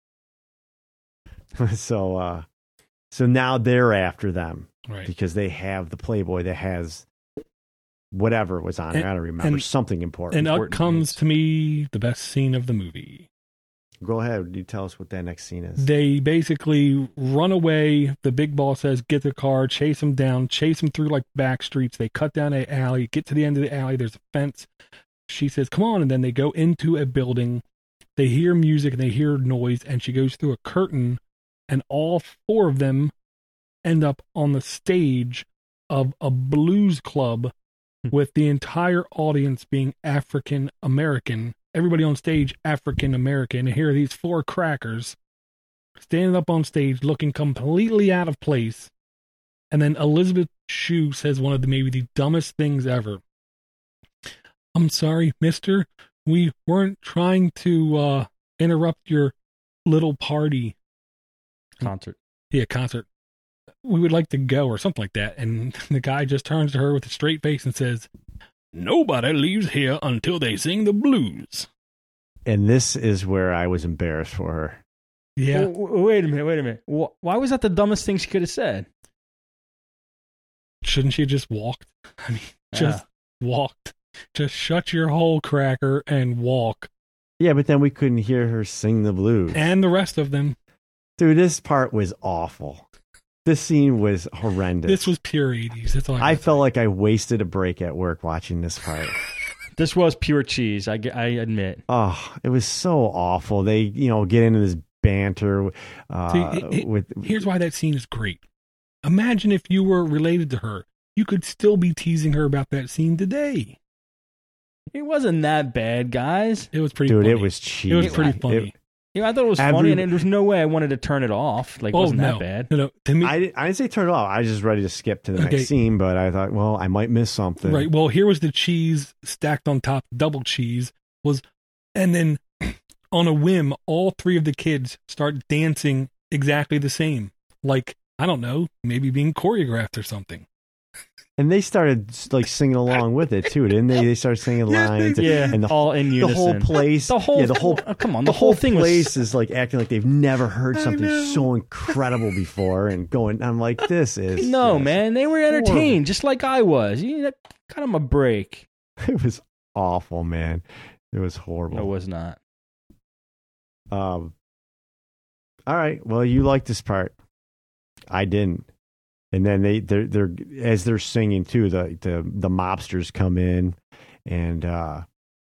so uh, so now they're after them
Right.
because they have the Playboy that has whatever was on it.
And-
I don't remember,
and-
something important.
And out
important
comes
things.
to me the best scene of the movie.
Go ahead. You tell us what that next scene is.
They basically run away. The big boss says, get the car, chase them down, chase them through like back streets. They cut down an alley, get to the end of the alley. There's a fence. She says, come on. And then they go into a building. They hear music and they hear noise. And she goes through a curtain. And all four of them end up on the stage of a blues club with the entire audience being African American. Everybody on stage, African American. And here are these four crackers standing up on stage looking completely out of place. And then Elizabeth Shue says one of the maybe the dumbest things ever. I'm sorry, mister. We weren't trying to uh, interrupt your little party.
Concert.
Yeah, concert. We would like to go, or something like that. And the guy just turns to her with a straight face and says, nobody leaves here until they sing the blues.
And this is where I was embarrassed for her.
Yeah.
W- w- wait a minute, wait a minute. Wh- Why was that the dumbest thing she could have said?
Shouldn't she have just walked? I mean, just walked. Just shut your hole, cracker, and walk.
Yeah, but then we couldn't hear her sing the blues.
And the rest of them.
Dude, this part was awful. This scene was horrendous.
This was pure eighties. That's all I,
I
gotta
felt like I wasted a break at work watching this part.
This was pure cheese, I, g- I admit.
Oh, it was so awful. They, you know, get into this banter uh,
See, it- it-
with.
Here's why that scene is great. Imagine if you were related to her. You could still be teasing her about that scene today.
It wasn't that bad, guys.
It was pretty
Dude,
funny.
it was cheesy.
It was pretty funny.
It-
Yeah, I thought it was
Every-
funny, and there's no way I wanted to turn it off. Like, it
oh,
wasn't
no.
that bad.
No, no. To me,
I, I didn't say turn it off. I was just ready to skip to the
Okay.
next scene, but I thought, well, I might miss something.
right. Well, here was the cheese stacked on top, double cheese, was And then on a whim, all three of the kids start dancing exactly the same. Like, I don't know, maybe being choreographed or something.
And they started like singing along with it too, didn't they? They started singing lines.
Yeah,
and the,
all in unison.
The whole place,
the whole,
yeah, the whole,
oh, come on,
the,
the whole,
whole
thing
place
was,
is like acting like they've never heard
I
something
know.
so incredible before, and going, I'm like, this is
no
just
man, they were entertained
horrible.
just like I was. You cut them a break.
It was awful, man. It was horrible.
It was not.
Um. All right. Well, you like this part. I didn't. And then they they're, they're as they're singing too, the the the mobsters come in, and uh,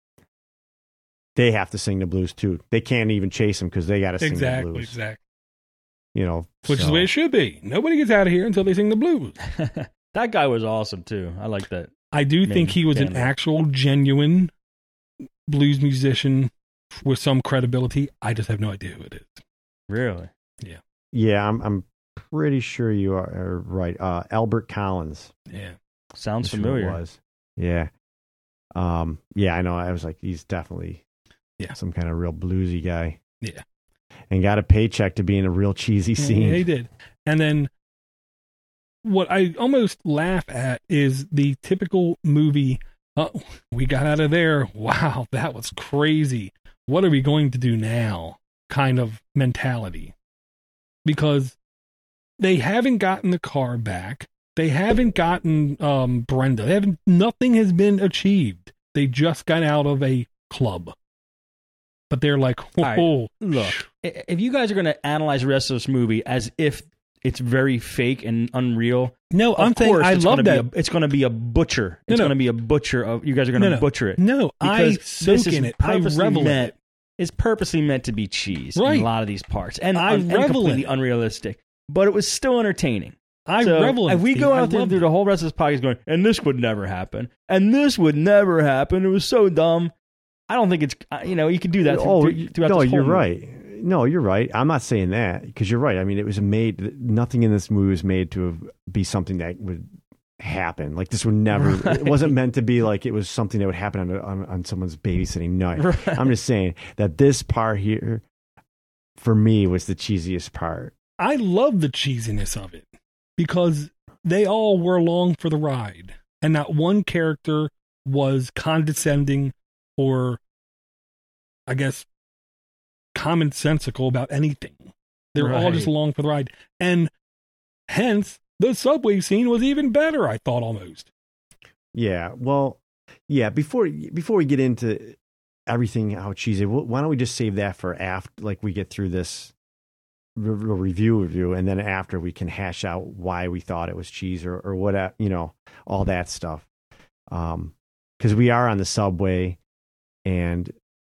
they have to sing the blues too. They can't even chase them because they got to sing
Exactly,
the blues.
exactly.
You know,
Which
so.
is the way it should be. Nobody gets out of here until they sing the blues.
That guy was awesome too. I like that.
I do
Main
think he was an
family.
actual, genuine blues musician with some credibility. I just have no idea who it is.
Really?
Yeah, I'm I'm pretty sure you are, are right. Uh, Albert Collins.
Yeah.
Sounds
is who it
familiar.
was. Yeah. Um. Yeah, I know. I was like, he's definitely
Yeah.
some kind of real bluesy guy.
Yeah.
And got a paycheck to be in a real cheesy scene.
Yeah, he did. And then what I almost laugh at is the typical movie, oh, we got out of there. Wow, that was crazy. What are we going to do now? Kind of mentality. Because they haven't gotten the car back. They haven't gotten um, Brenda. They haven't. Nothing has been achieved. They just got out of a club. But they're like, oh,
right. Look, i- if you guys are going to analyze the rest of this movie as if it's very fake and unreal,
no,
of
I'm saying
course
I
it's
love
gonna
that.
Be a, it's going to be a butcher.
No,
It's
no.
going to be a butcher of. You guys are going to
No, no.
butcher it.
No, I
Because
soak
this is
in it. I
purposely
revel in
meant,
it.
It's purposely meant to be cheese
Right.
in a lot of these parts, and,
I
un- and
revel in
completely
it.
unrealistic. But it was still entertaining.
I
so
revel in
if
it.
we
Steve.
go
I
out there
love
through
it.
the whole rest of this podcast going, and this would never happen, and this would never happen. It was so dumb. I don't think it's uh, you know you can do that. Through,
Oh,
through, throughout
no,
this whole
you're
movie.
right. No, you're right. I'm not saying that because you're right. I mean, it was made. Nothing in this movie was made to have, be something that would happen. Like this would never.
Right.
It wasn't meant to be like it was something that would happen on on, on someone's babysitting night.
Right.
I'm just saying that this part here, for me, was the cheesiest part.
I love the cheesiness of it because they all were along for the ride, and not one character was condescending or, I guess, commonsensical about anything. They were all
Right.
just along for the ride, and hence the subway scene was even better. I thought almost.
Yeah. Well, yeah. Before before we get into everything how cheesy, wh- why don't we just save that for after, like we get through this re- re- review review, and then after we can hash out why we thought it was cheese or or what, you know, all that stuff. Um, because we are on the subway, and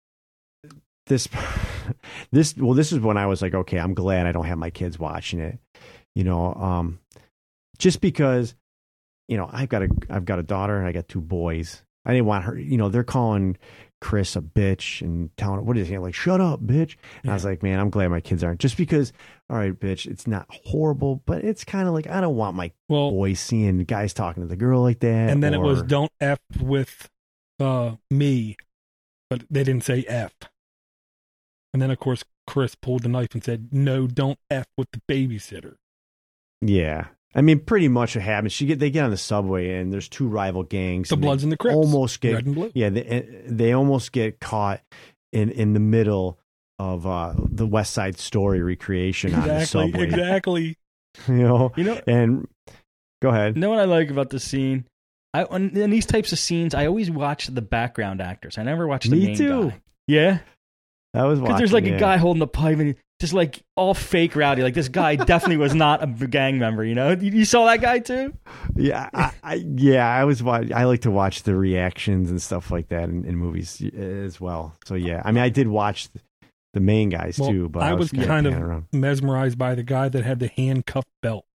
this this well, this is when I was like, okay, I'm glad I don't have my kids watching it, you know, um, just because. You know, I've got a I've got a daughter and I got two boys. I didn't want her. You know, they're calling Chris a bitch and telling her, what is he like? Shut up, bitch. And
Yeah.
I was like, man, I'm glad my kids aren't. Just because, all right, bitch, it's not horrible, but it's kind of like I don't want my
Well,
boys seeing guys talking to the girl like that.
and then it was
or-
don't F with uh, me, but they didn't say F. And then of course Chris pulled the knife and said, "No, don't F with the babysitter."
yeah. I mean, pretty much what happens. She get they get on the subway and there's two rival gangs.
The
and they
Bloods and the Crips,
almost get
red and blue.
yeah. They, they almost get caught in in the middle of uh, the West Side Story recreation on the
Exactly,
subway.
exactly.
You know,
You know,
and go ahead.
you know what I like about the scene? I on, in these types of scenes, I always watch the background actors. I never watch the
Me
main
too.
guy. Yeah,
That was
because there's like
watching,
a
yeah.
guy holding a pipe and just like all fake rowdy. Like this guy definitely was not a gang member. You know, you, you saw that guy too.
Yeah, I, I yeah, I was watch, I like to watch the reactions and stuff like that in, in movies as well. So yeah, I mean, I did watch the, the main guys
Well,
too, but
I
I
was
was
kind of
panning around.
mesmerized by the guy that had the handcuff belt.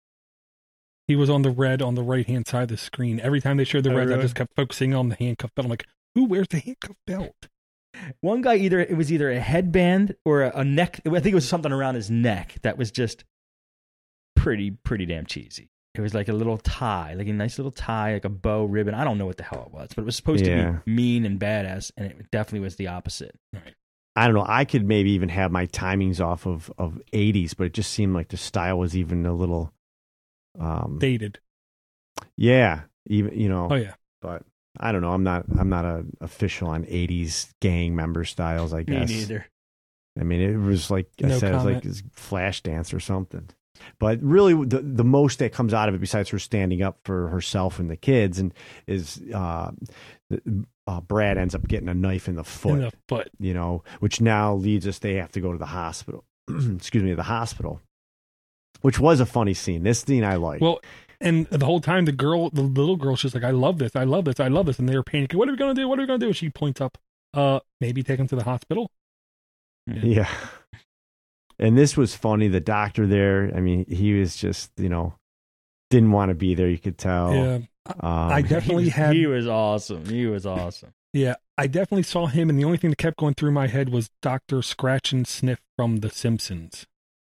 He was on the red on the right hand side of the screen. Every time they showed the
Oh,
red, I
really?
just kept focusing on the handcuff belt. I'm like, who wears the handcuff belt?
One guy either it was either a headband or a, a neck. I think it was something around his neck that was just pretty pretty damn cheesy. it was like a little tie, like a nice little tie, like a bow ribbon. I don't know what the hell it was, but it was supposed
Yeah.
to be mean and badass, and it definitely was the opposite.
Right.
I don't know. I could maybe even have my timings off of, of eighties, but it just seemed like the style was even a little, um,
Dated.
yeah, even, you know,
Oh yeah.
but I don't know. I'm not, I'm not a official on eighties gang member styles, I
Me
guess.
neither.
I mean, it was like I
No
said, it was like
comment.
this flash dance or something. But really, the the most that comes out of it, besides her standing up for herself and the kids, and is uh, uh, Brad ends up getting a knife in the foot.
In the foot.
You know, which now leads us. They have to go to the hospital. Excuse me, the hospital, which was a funny scene. This scene I like.
Well, and the whole time the girl, the little girl, she's like, "I love this, I love this, I love this," and they're panicking. What are we gonna do? What are we gonna do? And she points up. Uh, maybe take him to the hospital.
Yeah. And this was funny. The doctor there, I mean, he was just, you know, didn't want to be there. You could tell.
Yeah.
Um,
I definitely
he,
had.
he was awesome. He was awesome.
Yeah, I definitely saw him, and the only thing that kept going through my head was Doctor Scratch and Sniff from The Simpsons.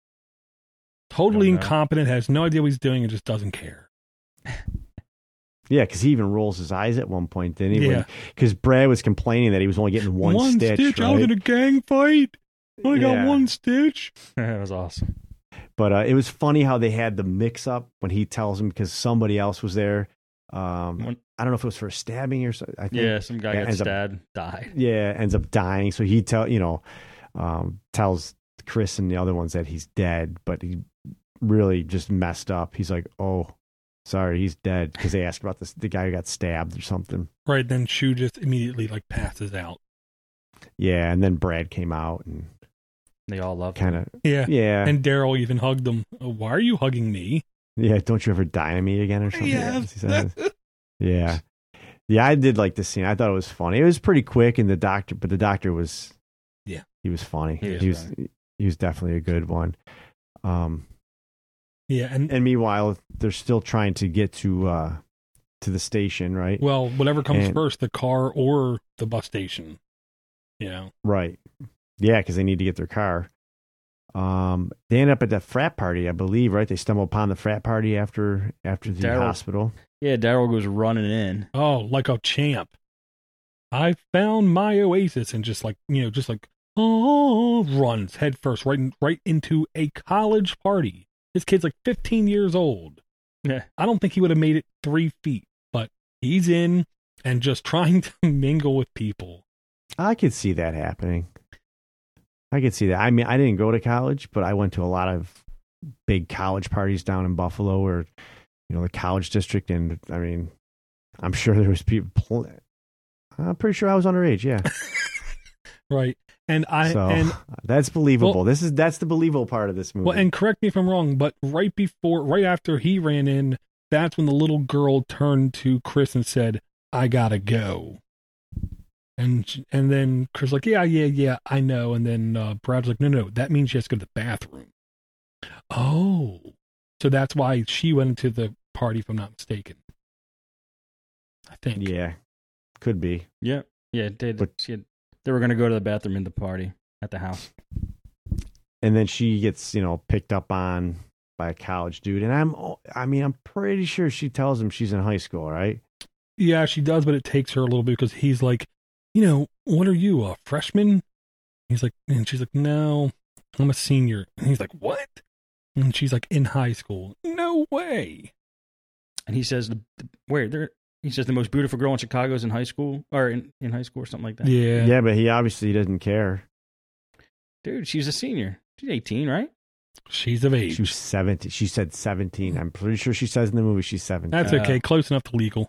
Totally
Oh, no.
incompetent, has no idea what he's doing, and just doesn't care.
Yeah, because he even rolls his eyes at one point, didn't he?
Yeah.
Because Brad was complaining that he was only getting one, stitch.
stitch. I
right?
was in a gang fight. Only
Yeah.
got one stitch.
That was awesome.
But uh, it was funny how they had the mix up when he tells him because somebody else was there. Um,
When-
I don't know if it was for a stabbing or something. I think,
Yeah, some guy
Yeah,
got
ends up-
stabbed, died.
yeah, ends up dying. So he tell you know um, tells Chris and the other ones that he's dead, but he really just messed up. He's like, "Oh, sorry, he's dead," because they asked about this the guy who got stabbed or something.
Right, then Shu just immediately like passes out.
Yeah, and then Brad came out and
They all loved
kind
him.
of
Yeah.
yeah,
And Daryl even hugged him. Oh, why are you hugging me?
yeah. Don't you ever die on me again or something?
Yes.
He says. Yeah, yeah. I did like this scene. I thought it was funny. It was pretty quick, and the doctor, but the doctor was,
Yeah.
he was funny.
He was
he was,
funny.
he was definitely a good one. Um,
Yeah, and
and meanwhile, they're still trying to get to uh to the station, right?
well, whatever comes
And-
first, the car or the bus station. You know.
Right. Yeah, because they need to get their car. Um, they end up at the frat party, I believe, right? They stumble upon the frat party after after the
Daryl.
hospital.
Yeah, Daryl goes running in.
Oh, like a champ. I found my oasis, and just like, you know, just like, oh, runs head first right, in, right into a college party. This kid's like fifteen years old.
Yeah.
I don't think he would have made it three feet, but he's in and just trying to mingle with people.
I could see that happening. I could see that. I mean, I didn't go to college, but I went to a lot of big college parties down in Buffalo, or you know, the college district, and I mean, I'm sure there was people. Pl- I'm pretty sure I was underage. Yeah,
Right. And I,
so
and
that's believable.
Well-
this is that's the believable part of this movie.
well, and correct me if I'm wrong, but right before, right after he ran in, that's when the little girl turned to Chris and said, "I gotta go." And sh- and then Chris like, "Yeah, yeah, yeah, I know." And then uh, Brad's like, "No, no, that means she has to go to the bathroom." Oh, so that's why she went into the party, if I'm not mistaken. I think.
yeah, could be.
Yeah, yeah. They,
But-
she had, they were going to go to the bathroom in the party at the house.
And then she gets, you know, picked up on by a college dude, and I'm, I mean, I'm pretty sure she tells him she's in high school, right?
Yeah, she does, but it takes her a little bit because he's like, you know, what are you, a freshman? He's like, and she's like, no, I'm a senior. And he's like, what? And she's like, in high school. No way.
And he says, the, the, where? There, he says the most beautiful girl in Chicago is in high school, or in, in high school or something like that.
Yeah.
Yeah, but he obviously doesn't care.
Dude, she's a senior. She's eighteen, right?
She's of age.
She was seventeen. She said seventeen. I'm pretty sure she says in the movie she's seventeen.
That's
Uh,
okay. Close enough to legal.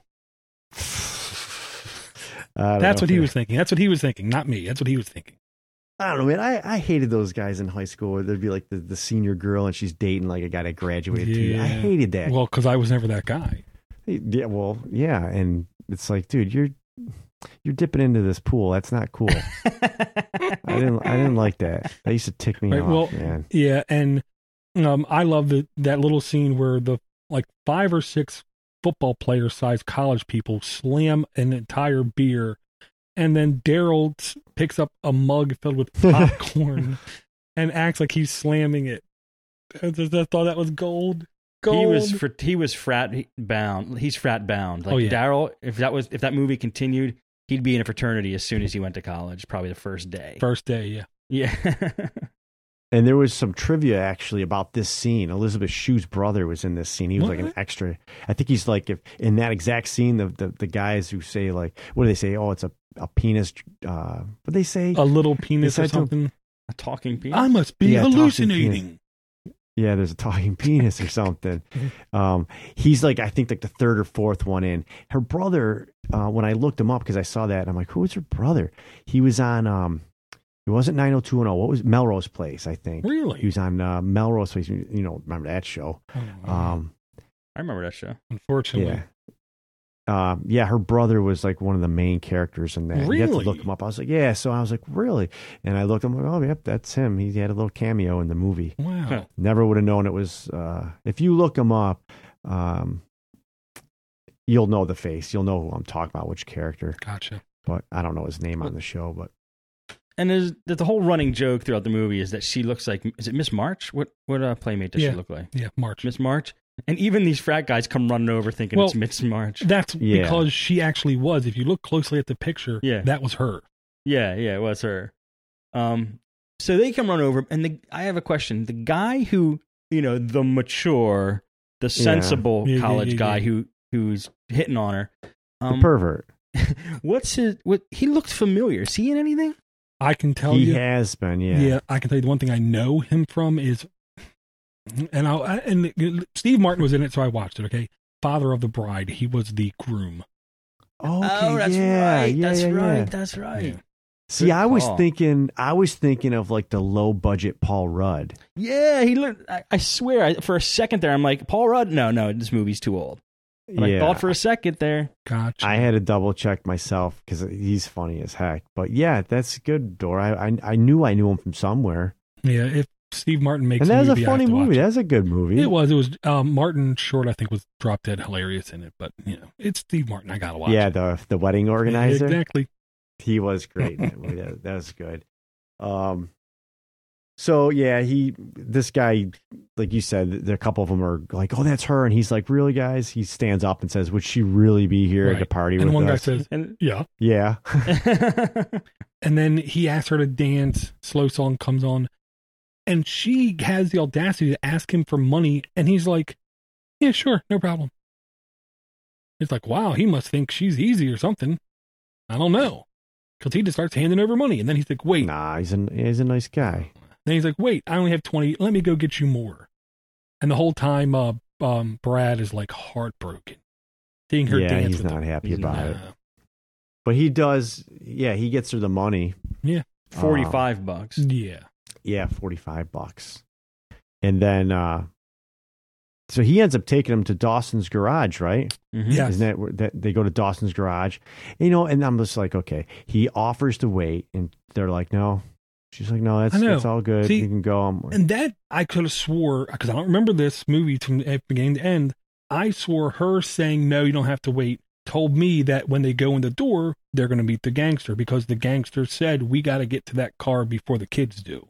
I don't
That's
know
what he
if
was thinking. That's what he was thinking. Not me. That's what he was thinking.
I don't know, man. I, I hated those guys in high school where there'd be like the, the senior girl and she's dating like a guy that graduated two years. I
Yeah.
hated that.
Well, because I was never that guy.
Yeah, well, yeah, and it's like, dude, you're you're dipping into this pool. That's not cool. I didn't I didn't like that. That used to tick me
Right,
off,
well,
man.
Yeah, and um, I love the, that little scene where the like five or six football player sized college people slam an entire beer, and then Daryl t- picks up a mug filled with popcorn and acts like he's slamming it. I just I thought that was gold. gold.
He was fr- he was frat bound. He's frat bound. Like
Oh, yeah.
Daryl, if that was if that movie continued, he'd be in a fraternity as soon as he went to college, probably the first day.
First day, yeah.
Yeah.
And there was some trivia actually about this scene. Elizabeth Shue's brother was in this scene. He was like an
What?
extra. I think he's like if in that exact scene, the the, the guys who say like, what do they say? Oh, it's a, a penis. Uh, what do they say?
A little penis
They
or
said to him-
something.
A talking penis.
I must be
Yeah, talking
hallucinating.
Yeah, there's a talking penis or something. Um, he's like, I think like the third or fourth one in. Her brother, uh, when I looked him up because I saw that, I'm like, who was her brother? He was on. Um, it wasn't nine oh two one oh. What was Melrose Place? I think.
Really?
He was on uh, Melrose Place. You know, remember that show?
Oh,
Um,
I remember that show.
unfortunately.
yeah. Um, yeah, her brother was like one of the main characters in that. You have to
Really?
look him up. I was like, yeah. So I was like, really? And I looked him. Like, oh, yep, that's him. He had a little cameo in the movie.
Wow.
Never would have known it was. Uh, if you look him up, um, you'll know the face. You'll know who I'm talking about, which character.
Gotcha.
But I don't know his name on the show. But
And there's the whole running joke throughout the movie is that she looks like, is it Miss March? What what uh, playmate does
Yeah.
she look like?
Yeah, March.
Miss March. And even these frat guys come running over thinking
Well,
it's Miss March.
That's
Yeah.
because she actually was. If you look closely at the picture,
Yeah.
that was her.
Yeah, yeah, it was her. Um, so they come run over, and the, I have a question. The guy who, you know, the mature, the sensible
Yeah, yeah,
college
yeah,
guy
yeah.
who who's hitting on her.
the
Um,
pervert.
what's his? What he looked familiar. Is he in anything?
I can tell
He
you.
has been. Yeah.
Yeah, I can tell you the one thing I know him from is, and I and Steve Martin was in it, so I watched it. Okay, Father of the Bride. He was the groom.
Okay.
oh, that's
yeah,
right.
Yeah,
that's
yeah,
right.
yeah.
That's right.
Yeah.
See,
Good
I was
call.
thinking. I was thinking of like the low budget Paul Rudd.
Yeah, he looked. I, I swear, I, for a second there, I'm like, Paul Rudd. No, no, this movie's too old. But
yeah.
I thought for a second there.
Gotcha.
I had to double check myself because he's funny as heck. But yeah, that's good, Dora. I, I I knew I knew him from somewhere.
yeah, if Steve Martin makes
And that was a
movie, I have
funny
to watch
movie.
it.
That's a good movie.
It was. It was. Um, Martin Short, I think, was drop dead hilarious in it. But you know, it's Steve Martin. I gotta watch.
Yeah,
it.
the the wedding organizer.
Exactly.
He was great in that movie. That, that was good. Um, so yeah, he this guy, like you said, there a couple of them are like, "Oh, that's her," and he's like, "Really, guys?" He stands up and says, "Would she really be here at
Right.
the party
And
with
one guy
us?"
says,
And
"Yeah."
"Yeah."
And then he asks her to dance. Slow song comes on, and she has the audacity to ask him for money, and he's like, "Yeah, sure, no problem." It's like, wow, he must think she's easy or something. I don't know, because he just starts handing over money, and then he's like, "Wait."
Nah, he's a he's a nice guy.
Then he's like, "Wait, I only have twenty. Let me go get you more." And the whole time, uh, um, Brad is like heartbroken, seeing her
Yeah,
dance.
he's
with
not
him.
happy
He's
about
Nah.
it. But he does. Yeah, he gets her the money.
forty-five bucks.
Yeah,
Yeah, forty-five bucks. And then, uh, so he ends up taking him to Dawson's garage, right?
Mhm.
Yeah.
Isn't that where that they go to Dawson's garage? You know, and I'm just like, okay. He offers to wait, and they're like, no. She's like, no, that's
I know.
that's all good.
See,
you can go. I'm,
and that I could have swore, because I don't remember this movie from the beginning to end. I swore her saying, "No, you don't have to wait," told me that when they go in the door, they're going to meet the gangster, because the gangster said, "We got to get to that car before the kids do."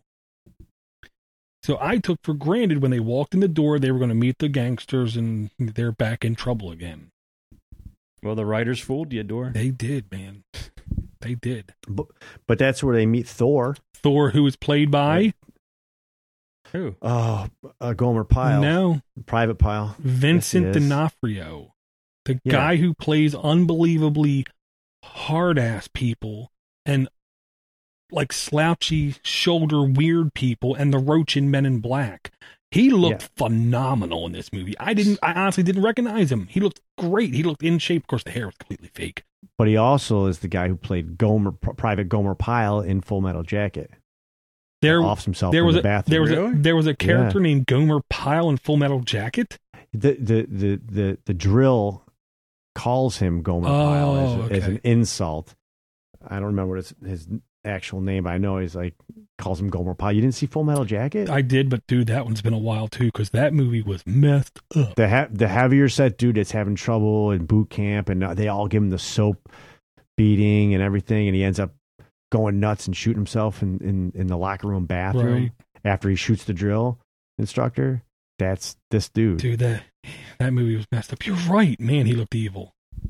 So I took for granted when they walked in the door, they were going to meet the gangsters, and they're back in trouble again.
Well, the writers fooled you, Dor.
They did, man. They did.
but, but that's where they meet Thor.
Thor, who was played by
Who?
Oh, uh, Gomer Pyle.
no
Private Pyle.
Vincent
Yes, he is.
D'Onofrio, the
Yeah.
guy who plays unbelievably hard ass people and like slouchy shoulder weird people, and the Roach in Men in Black. He looked
Yeah.
phenomenal in this movie. I didn't. I honestly didn't recognize him. He looked great. He looked in shape. Of course, the hair was completely fake.
But he also is the guy who played Gomer, Private Gomer Pyle in Full Metal Jacket.
There,
Offs himself
there
in
was
the
a
bathroom.
there was
Really?
a there was a character named Gomer Pyle in Full Metal Jacket.
the the the the, the drill calls him Gomer
Oh,
Pyle as, as
okay.
an insult. I don't remember what his, his actual name, but I know he's like calls him Gomer Pyle. You didn't see Full Metal Jacket?
I did, but dude, that one's been a while too, because that movie was messed up.
the ha- the heavier set dude that's having trouble in boot camp, and uh, they all give him the soap beating and everything, and he ends up going nuts and shooting himself in, in, in the locker room bathroom
Right.
after he shoots the drill instructor. that's this dude.
Dude, that that movie was messed up. You're right, man. He looked evil.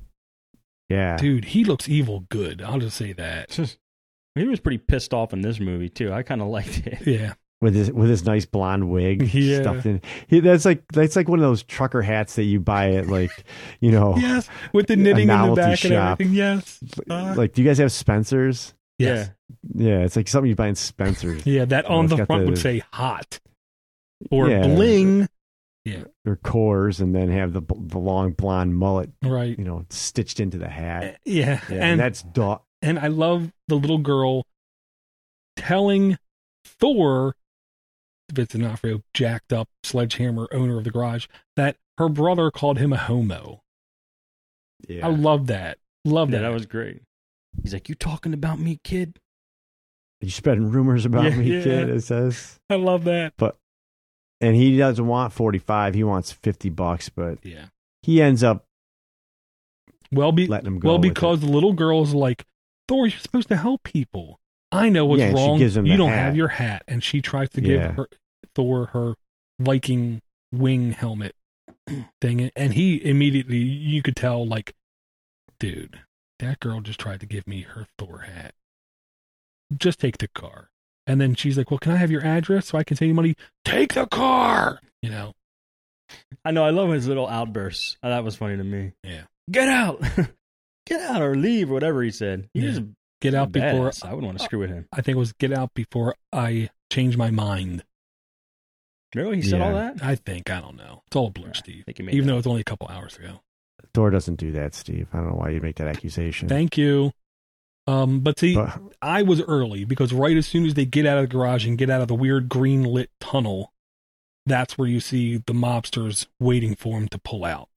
Yeah,
Dude, he looks evil good. I'll just say that.
He was pretty pissed off in this movie too. I kind of liked it.
Yeah.
with his with his nice blonde wig
Yeah.
stuffed in. He, that's like that's like one of those trucker hats that you buy at like you know
Yes, with the knitting in the
novelty
back and
shop.
everything. Yes. Uh,
like. Do you guys have Spencer's?
yes.
Yeah, it's like something you buy in Spencer's.
Yeah, that
You know,
on
it's
the
got
front
the-
would say hot or
Yeah.
bling. Yeah.
Or Coors, and then have the the long blonde mullet,
Right.
you know, stitched into the hat.
Yeah.
Yeah, and,
and
that's dog.
and I love the little girl telling Thor, Vincent D'Onofrio, jacked up sledgehammer owner of the garage, that her brother called him a homo.
Yeah,
I love that. Love
Yeah,
that.
that was great. He's like, "You talking about me, kid?"
you spreading rumors about
Yeah,
me,
yeah.
kid. It says,
I love that.
and he doesn't want forty five. He wants fifty bucks, but
Yeah.
he ends up
Well, be
letting him go.
well
with it.
because the little girl's like, Thor, you're supposed to help people. I know what's
Yeah, and she
wrong.
gives him
You
the
don't
hat.
have your hat, and she tries to
Yeah.
give her Thor her Viking wing helmet thing, and he immediately, you could tell, like, dude, that girl just tried to give me her Thor hat. Just take the car. And then she's like, well, can I have your address so I can send you money? Take the car. You know.
I know. I love his little outbursts. Uh, That was funny to me.
Yeah.
Get out, get out, or leave, or whatever he said. He
Yeah.
was
Get out before.
badass. I wouldn't want to screw with him.
I think it was get out before I change my mind.
Really, he said all
Yeah.
that?
I think. I don't know. It's all a blur,
I
Steve.
think he made
Even
that.
though it's only a couple hours ago.
Thor doesn't do that, Steve. I don't know why you make that accusation.
Thank you. Um, but see,
But-
I was early because right as soon as they get out of the garage and get out of the weird green lit tunnel, that's where you see the mobsters waiting for him to pull out.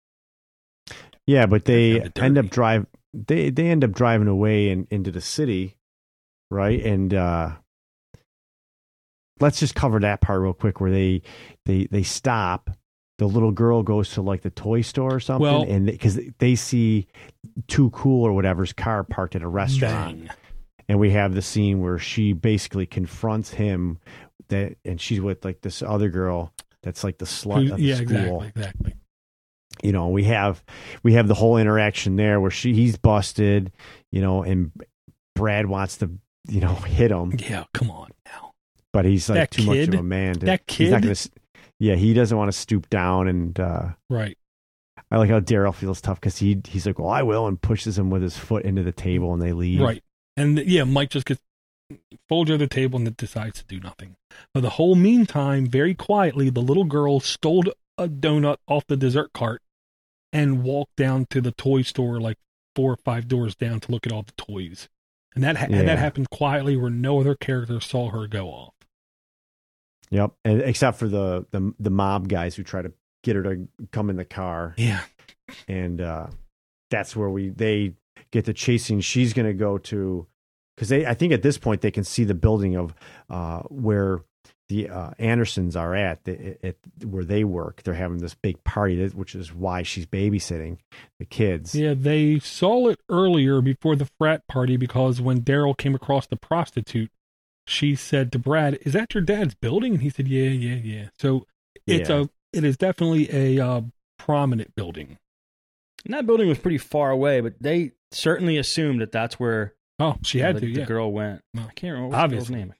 Yeah, but they
Have the
end up
derby.
drive. They they end up driving away and into the city, right? And uh, let's just cover that part real quick, where they they they stop. The little girl goes to like the toy store or something,
Well-
and because they see Too Cool or whatever's car parked at a restaurant,
Bang.
and we have the scene where she basically confronts him, that and she's with like this other girl that's like the slut
Who-
of the
yeah,
school.
exactly, exactly.
You know, we have we have the whole interaction there where she he's busted, you know, and Brad wants to, you know, hit him,
Yeah, come on now.
but he's like
That
too much
kid?
of a man. To,
That
he's not
kid?
gonna, s- yeah, he doesn't want to stoop down, and uh,
Right.
I like how Daryl feels tough because he he's like, well, I will, and pushes him with his foot into the table, and they leave.
Right. And yeah, Mike just gets folds under the table and then decides to do nothing. But the whole meantime, very quietly, the little girl stole a donut off the dessert cart and walked down to the toy store like four or five doors down to look at all the toys. And that ha-
Yeah.
and that happened quietly where no other character saw her go off.
Yep, and except for the the the mob guys who try to get her to come in the car.
Yeah.
And uh, that's where we they get to chasing. She's going to go to because they I think at this point they can see the building of uh, where the uh, Andersons are at, the, at where they work. They're having this big party, which is why she's babysitting the kids.
Yeah, they saw it earlier before the frat party because when Daryl came across the prostitute, she said to Brad, "Is that your dad's building?" And he said, "Yeah, yeah, yeah." So it's
Yeah.
a it is definitely a uh, prominent building.
And that building was pretty far away, but they certainly assumed that that's where
Oh, she had
the,
to.
the
Yeah,
girl went.
No.
I can't remember what's
Obviously.
the girl's name.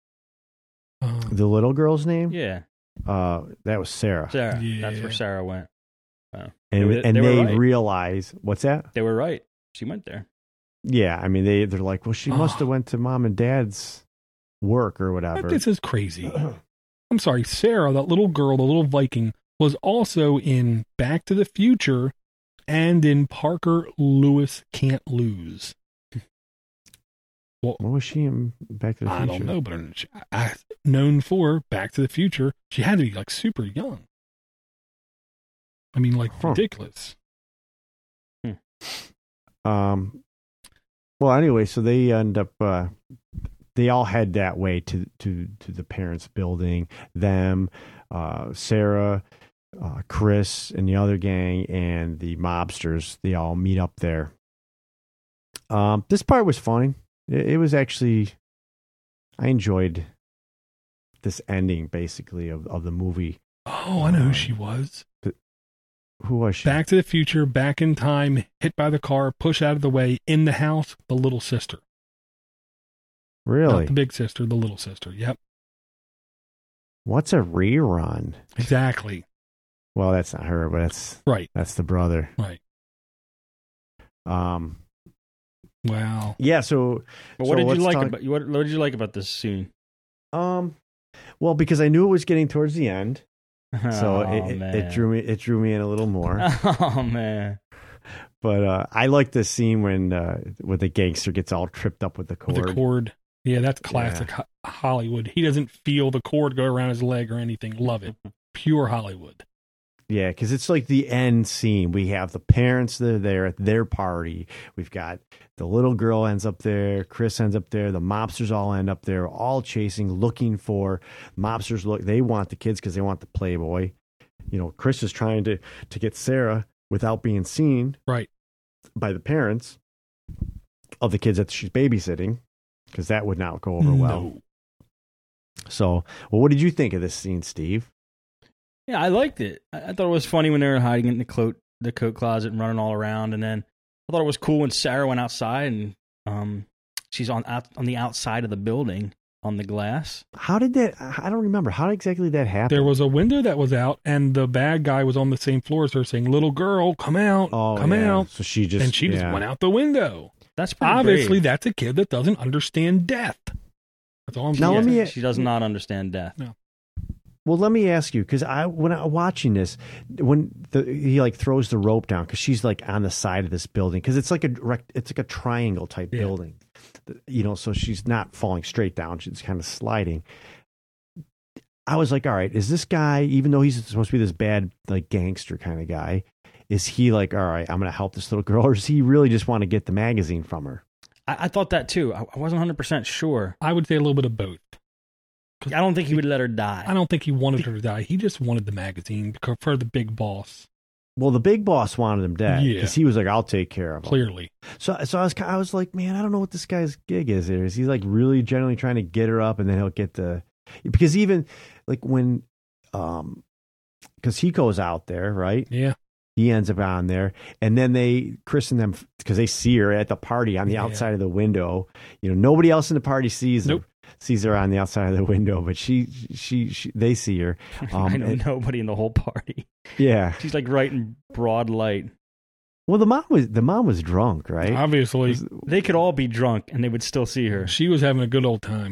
Uh,
The little girl's name,
Yeah,
uh, that was Sarah,
Sarah. That's
Yeah.
where Sarah went.
and
They were-
and
they
they,
were right.
realize what's that?
They were right. She went there.
Yeah, I mean they they're like, well, she must
Oh.
have went to mom and dad's work or whatever.
this is crazy. I'm sorry, Sarah, that little girl, the little Viking, was also in Back to the Future and in Parker Lewis Can't Lose.
What was she in Back to the
I
Future?
don't know, but she, I, known for Back to the Future, she had to be like super young. I mean, like
Huh.
ridiculous.
Um. Well, anyway, so they end up. Uh, they all head that way to to to the parents' building. Them, uh, Sarah, uh, Chris, and the other gang, and the mobsters. They all meet up there. Um, this part was funny. It, it was actually. I enjoyed this ending, basically, of of the movie.
Oh, I know who she was.
Who was she?
Back to the Future, back in time, hit by the car, push out of the way, in the house, the little sister.
Really?
Not the big sister, the little sister. Yep.
What's a rerun?
Exactly.
Well, that's not her, but that's
right.
That's the brother.
Right.
Um.
Wow.
Yeah. So,
but what
so
did you like
talk,
about what, what did you like about this scene?
Um. Well, because I knew it was getting towards the end, so
oh,
it, it, it drew me. It drew me in a little more.
Oh man.
But uh, I like this scene when uh, when the gangster gets all tripped up with the cord.
With the cord. Yeah, that's classic
Yeah.
Hollywood. He doesn't feel the cord go around his leg or anything. Love it. Pure Hollywood.
Yeah, because it's like the end scene. We have the parents that are there at their party. We've got the little girl ends up there. Chris ends up there. The mobsters all end up there, all chasing, looking for mobsters. Look, they want the kids because they want the Playboy. You know, Chris is trying to to get Sarah without being seen,
right,
by the parents of the kids that she's babysitting, because that would not go over well.
No.
So, well, what did you think of this scene, Steve?
Yeah, I liked it. I, I thought it was funny when they were hiding in the coat the coat closet and running all around, and then I thought it was cool when Sarah went outside and um she's on out, on the outside of the building on the glass.
How did that? I don't remember. How exactly that happened?
There was a window that was out, and the bad guy was on the same floor as her, saying, "Little girl, come out,
oh,
come
yeah.
out."
So she just
and she
yeah.
just went out the window.
That's pretty
Obviously,
brave.
that's a kid that doesn't understand death. That's all I'm
Now,
saying.
let me-
She does not understand death.
No.
Well, let me ask you, because I when I watching this, when the, he like throws the rope down, because she's like on the side of this building, because it's like a rect, it's like a triangle type
Yeah.
building, you know, so she's not falling straight down; she's kind of sliding. I was like, all right, is this guy, even though he's supposed to be this bad like gangster kind of guy, is he like, all right, I'm going to help this little girl, or does he really just want to get the magazine from her?
I, I thought that too. I, I wasn't one hundred percent sure.
I would say a little bit of both.
I don't think he would let her die.
I don't think he wanted her to die. He just wanted the magazine for the big boss.
Well, the big boss wanted him dead
Yeah.
because he was like, I'll take care of him.
Clearly.
So, so I was, I was like, man, I don't know what this guy's gig is. Here. Is he like really generally trying to get her up, and then he'll get the, because even like when, um, because he goes out there, right?
Yeah.
He ends up on there, and then they christen them because they see her at the party on the
Yeah.
outside of the window. You know, nobody else in the party sees her.
Nope.
Sees her on the outside of the window, but she, she, she they see her. Um,
I know
and-
nobody in the whole party.
yeah.
She's like right in broad light.
Well, the mom was the mom was drunk, right?
Obviously,
They could all be drunk and they would still see her.
she was having a good old time.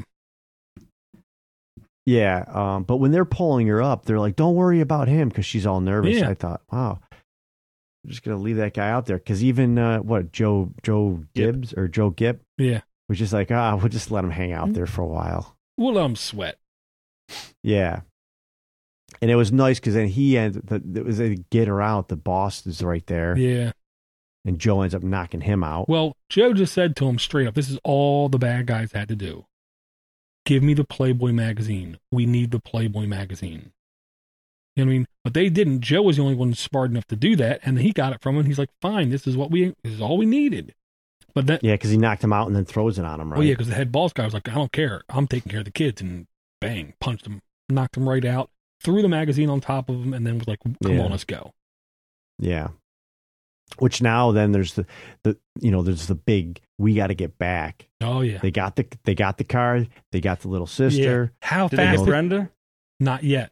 Yeah, um, but when they're pulling her up, they're like, "Don't worry about him," because she's all nervous.
Yeah.
I thought, wow, I'm just gonna leave that guy out there, because even uh, what Joe Joe Gibbs or Joe Gipp
Yeah.
was just like, ah, we'll just let him hang out there for a while.
We'll let him sweat.
Yeah, and it was nice because then he ends. The, it was a get her out. The boss is right there,
Yeah.
and Joe ends up knocking him out.
Well, Joe just said to him straight up, this is all the bad guys had to do. Give me the Playboy magazine. We need the Playboy magazine. You know what I mean? But they didn't. Joe was the only one smart enough to do that, and he got it from him. He's like, fine, this is what we, this is all we needed. But then,
Yeah, because he knocked him out and then throws it on him, right?
oh yeah, because the head boss guy was like, I don't care. I'm taking care of the kids, and bang, punched him, knocked him right out, threw the magazine on top of him, and then was like, come
Yeah.
on, let's go.
Yeah. Which now then there's the, the you know there's the big we got to get back.
Oh yeah.
They got the they got the car. They got the little sister.
Yeah. How
Did they
fast?
get
Did,
Brenda?
not yet.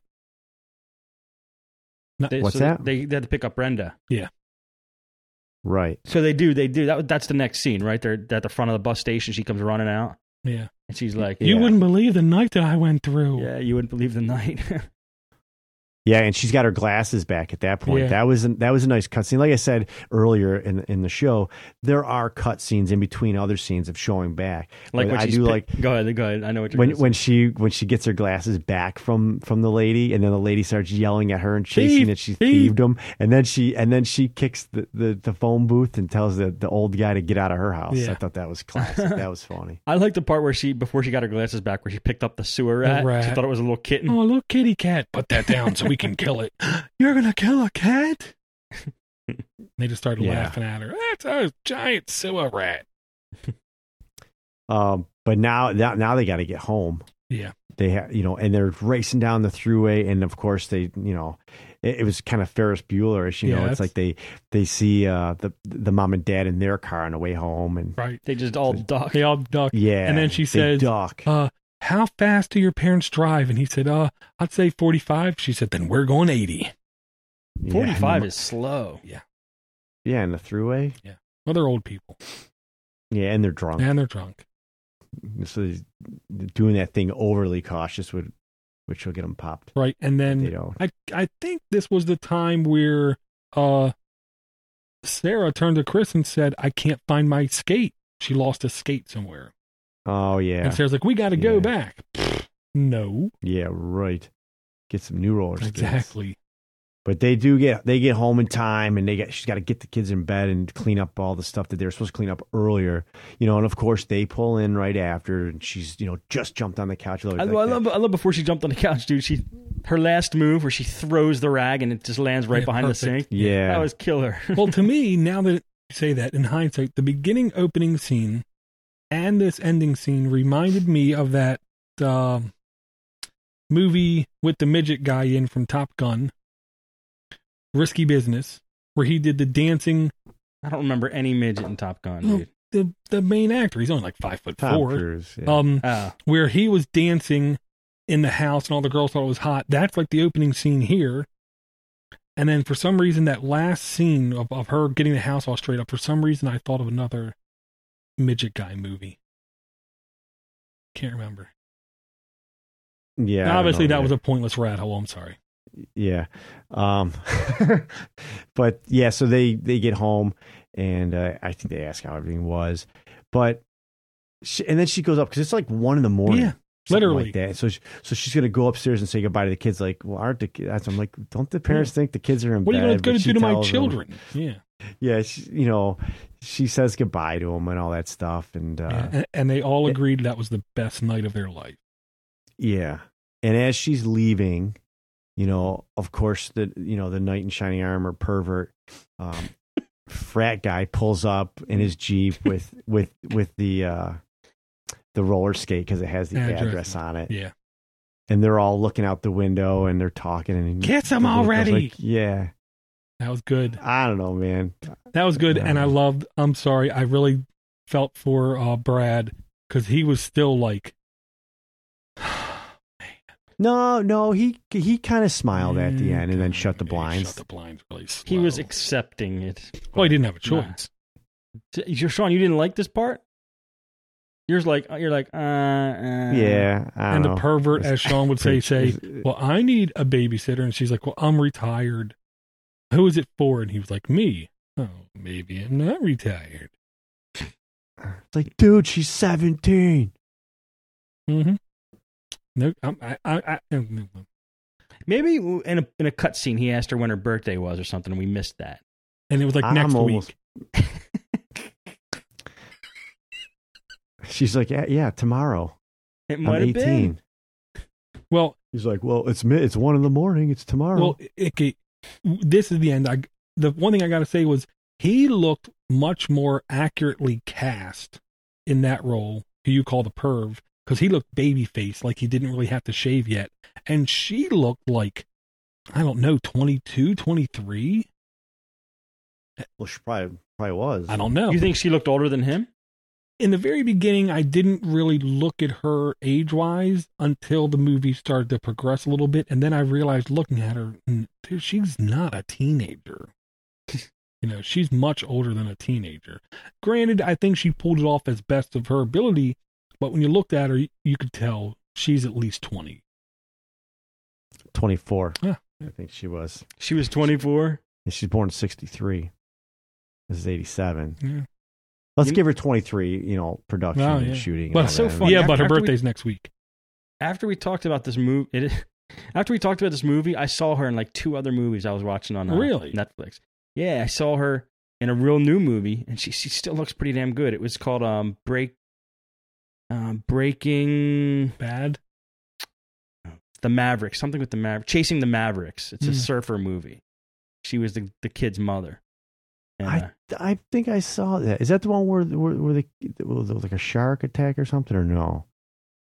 Not,
They,
What's
so
that?
They, they had to pick up Brenda.
Right.
So they do. They do. That, that's the next scene, right? They're at the front of the bus station. She comes running out,
yeah.
and she's like,
You
Yeah.
wouldn't believe the night that I went through.
"Yeah, you wouldn't believe the night."
Yeah, and she's got her glasses back at that point.
Yeah.
That was a, that was a nice cutscene. Like I said earlier in in the show, there are cutscenes in between other scenes of showing back.
like
But
when
I
she's
do
pick-
like
Go ahead. Go ahead. I know what you're
when
gonna
when she when she gets her glasses back from from the lady, and then the lady starts yelling at her and chasing
Thief,
that she
thief.
thieved them, and then she and then she kicks the, the, the phone booth and tells the, the old guy to get out of her house.
Yeah.
I thought that was classic. That was funny.
I like the part where she, before she got her glasses back, where she picked up the sewer rat.
rat.
She thought it was a little kitten.
Oh, look, kitty cat. Put that down so we can kill it. You're going to kill a cat? They just started
Yeah.
laughing at her. That's a giant sewer rat.
Um, but now now, now they got to get home.
Yeah.
They have, you know, and they're racing down the throughway, and of course they, you know, it, it was kind of Ferris Bueller-ish, you
Yeah,
know. It's
that's-
like they they see uh, the the mom and dad in their car on the way home, and
Right.
They just all duck.
They all duck.
yeah,
And then she
they
says,
duck.
Uh, how fast do your parents drive? And he said, uh, I'd say forty-five. She said, then we're going eighty.
Yeah,
forty-five
and
is slow.
the, yeah, in the throughway.
Well, they're old people.
Yeah, and they're drunk.
And they're drunk.
So he's doing that thing overly cautious would, which will get them popped.
Right. And
They
then
don't.
I, I think this was the time where uh, Sarah turned to Chris and said, I can't find my skate. She lost a skate somewhere.
Oh yeah,
And Sarah's like, we got to go
Yeah.
back. Pfft, no.
yeah, right. Get some new roller skates.
Exactly.
But they do get they get home in time, and they get she's got to get the kids in bed and clean up all the stuff that they were supposed to clean up earlier, you know. And of course, they pull in right after, and she's you know just jumped on the couch.
I,
Like
I
that.
love I love before she jumped on the couch, dude. She her last move where she throws the rag and it just lands right
Yeah,
behind
perfect.
the sink.
Yeah,
That was killer.
Well, to me, now that you say that, in hindsight, the beginning opening scene and this ending scene reminded me of that uh, movie with the midget guy in from Top Gun, Risky Business, where he did the dancing.
I don't remember any midget in Top Gun,
No,
dude.
the the main actor, he's only like five foot
Tom
four.
Cruise. Yeah.
Um,
Oh,
where he was dancing in the house and all the girls thought it was hot. That's like the opening scene here. And then for some reason, that last scene of, of her getting the house all straight up, for some reason, I thought of another midget guy movie. Can't remember.
yeah, I
Now,
don't
obviously,
know
that was
either.
a pointless rat hole. I'm sorry.
Yeah. Um, but yeah, so they, they get home, and uh, I think they ask how everything was. But, she, and then she goes up, because it's like one in the morning.
Yeah,
something
literally.
Like that. So, she, so she's going to go upstairs and say goodbye to the kids. Like, well, aren't the kids? I'm like, don't the parents think the kids are in
What are
bed?
you going to
But
go
she
do to my
tells them-
children? Yeah.
Yeah, she, you know, she says goodbye to them and all that stuff. And, uh,
Yeah, and, and they all agreed that was the best night of their life.
yeah. And as she's leaving, you know, of course, the you know the knight in shining armor pervert, um, frat guy pulls up in his Jeep with with with the uh, the roller skate because it has the
Address.
address on it,
Yeah.
and they're all looking out the window and they're talking and
Kiss him
the little girl's
already!
like, yeah,
That was good.
I don't know, man.
That was good. And I
Uh,
loved, I'm sorry, I really felt for uh, Brad because he was still like,
No, no, he he kind of smiled at the end and then shut the
Yeah,
blinds.
Shut the blinds really slow.
he was accepting it.
Well, he didn't have a
Nah.
choice.
You're Sean. You didn't like this part. You're like you're like uh, uh
Yeah, I don't
And
know.
the pervert, as Sean would say, say,
It's-
well, I need a babysitter. And she's like, well, I'm retired. Who is it for? And he was like, me. Oh, maybe I'm not retired.
It's like, dude, she's seventeen.
Mm-hmm. No, I'm, I, I, I,
Maybe in a in a cutscene he asked her when her birthday was or something, and we missed that.
and it was like
I'm
next
almost-
week.
She's like, yeah, yeah, tomorrow.
It
I'm
might have
eighteen.
been.
Well,
He's like, well, it's mi- it's one in the morning. It's tomorrow.
well, okay. This is the end. I, the one thing I got to say was he looked much more accurately cast in that role, who you call the perv, because he looked baby faced, like he didn't really have to shave yet. And she looked like, I don't know, twenty-two, twenty-three?
well, she probably probably was.
I don't know.
You think she looked older than him?
In the very beginning, I didn't really look at her age wise until the movie started to progress a little bit. And then I realized looking at her, mm, dude, she's not a teenager. You know, she's much older than a teenager. Granted, I think she pulled it off as best of her ability, but when you looked at her, you, you could tell she's at least twenty.
twenty-four.
Yeah.
I think she was.
She was twenty-four.
And she's born in sixty-three. This is eighty-seven.
Yeah.
Let's
You-
give her twenty-three, you know, production
Oh,
and
yeah.
shooting. and
But
all
so
that.
funny.
yeah,
After-
but her
after we-
birthday's next week.
After we talked about this movie, it, after we talked about this movie, I saw her in like two other movies I was watching on uh,
Really?
Netflix. Yeah, I saw her in a real new movie, and she she still looks pretty damn good. It was called um Break, um Breaking
Bad?
the Mavericks, something with the Mavericks, Chasing the Mavericks. It's a
Hmm.
surfer movie. She was the the kid's mother. And, uh,
I I think I saw that. Is that the one where where, where the, there was like a shark attack or something or no?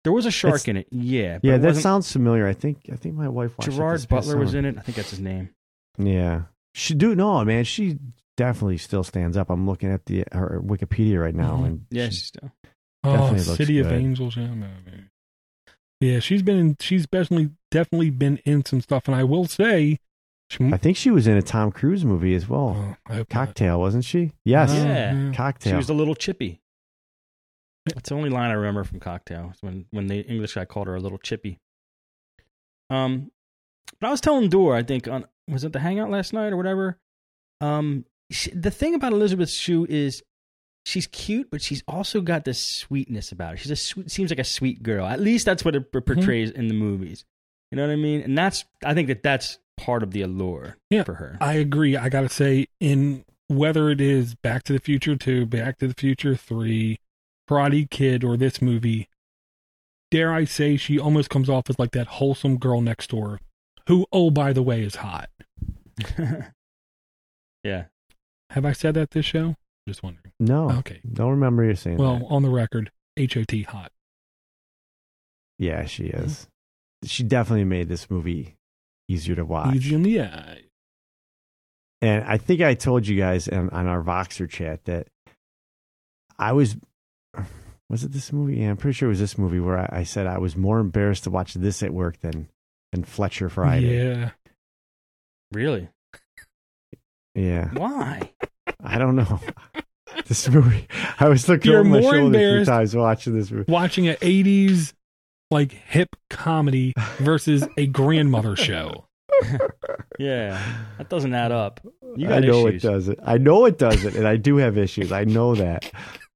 There was a shark
It's-
in it. Yeah. but
Yeah,
it
that
wasn't-
sounds familiar. I think I think my wife watched it
Gerard
this past
Butler was
summer.
in it. I think that's his name.
Yeah, she do no man. She definitely still stands up. I'm looking at the her Wikipedia right now,
Mhm.
and
Yeah,
she-
she's still.
Oh,
Definitely looks
City of
good.
Angels. Yeah, maybe. Yeah, she's been in, she's definitely definitely been in some stuff, and I will say, she,
I think she was in a Tom Cruise movie as well.
oh, I hope not.
Cocktail, wasn't she? Yes,
Oh,
Yeah. She
Cocktail.
was a little chippy. That's the only line I remember from Cocktail. It's when when the English guy called her a little chippy. Um, but I was telling Dora, I think on was it the Hangout last night or whatever. Um, she, the thing about Elizabeth Shue is she's cute, but she's also got this sweetness about her. She's a sweet, seems like a sweet girl. At least that's what it portrays in the movies. You know what I mean? And that's I think that that's part of the allure
Yeah.
for her.
I agree. I gotta say, in whether it is Back to the Future two, Back to the Future three, Karate Kid, or this movie, dare I say, she almost comes off as like that wholesome girl next door, who, oh by the way, is hot.
Yeah.
Have I said that this show? Just wondering.
no,
Okay.
don't remember you saying
Well,
that.
on the record, H O T hot.
Yeah, she is. She definitely made this movie easier to watch.
Easy in the eye.
And I think I told you guys on, on our Voxer chat that I was, was it this movie? Yeah, I'm pretty sure it was this movie where I, I said I was more embarrassed to watch this at work than, than Fletcher Friday.
Yeah.
Really?
Yeah.
Why?
I don't know. This movie, I was looking
You're
over my
more
shoulder a few
embarrassed-
times watching this movie.
Watching an eighties like hip comedy versus a grandmother show.
Yeah. That doesn't add up. You got
I know
issues.
it doesn't. I know it doesn't, and I do have issues. I know that.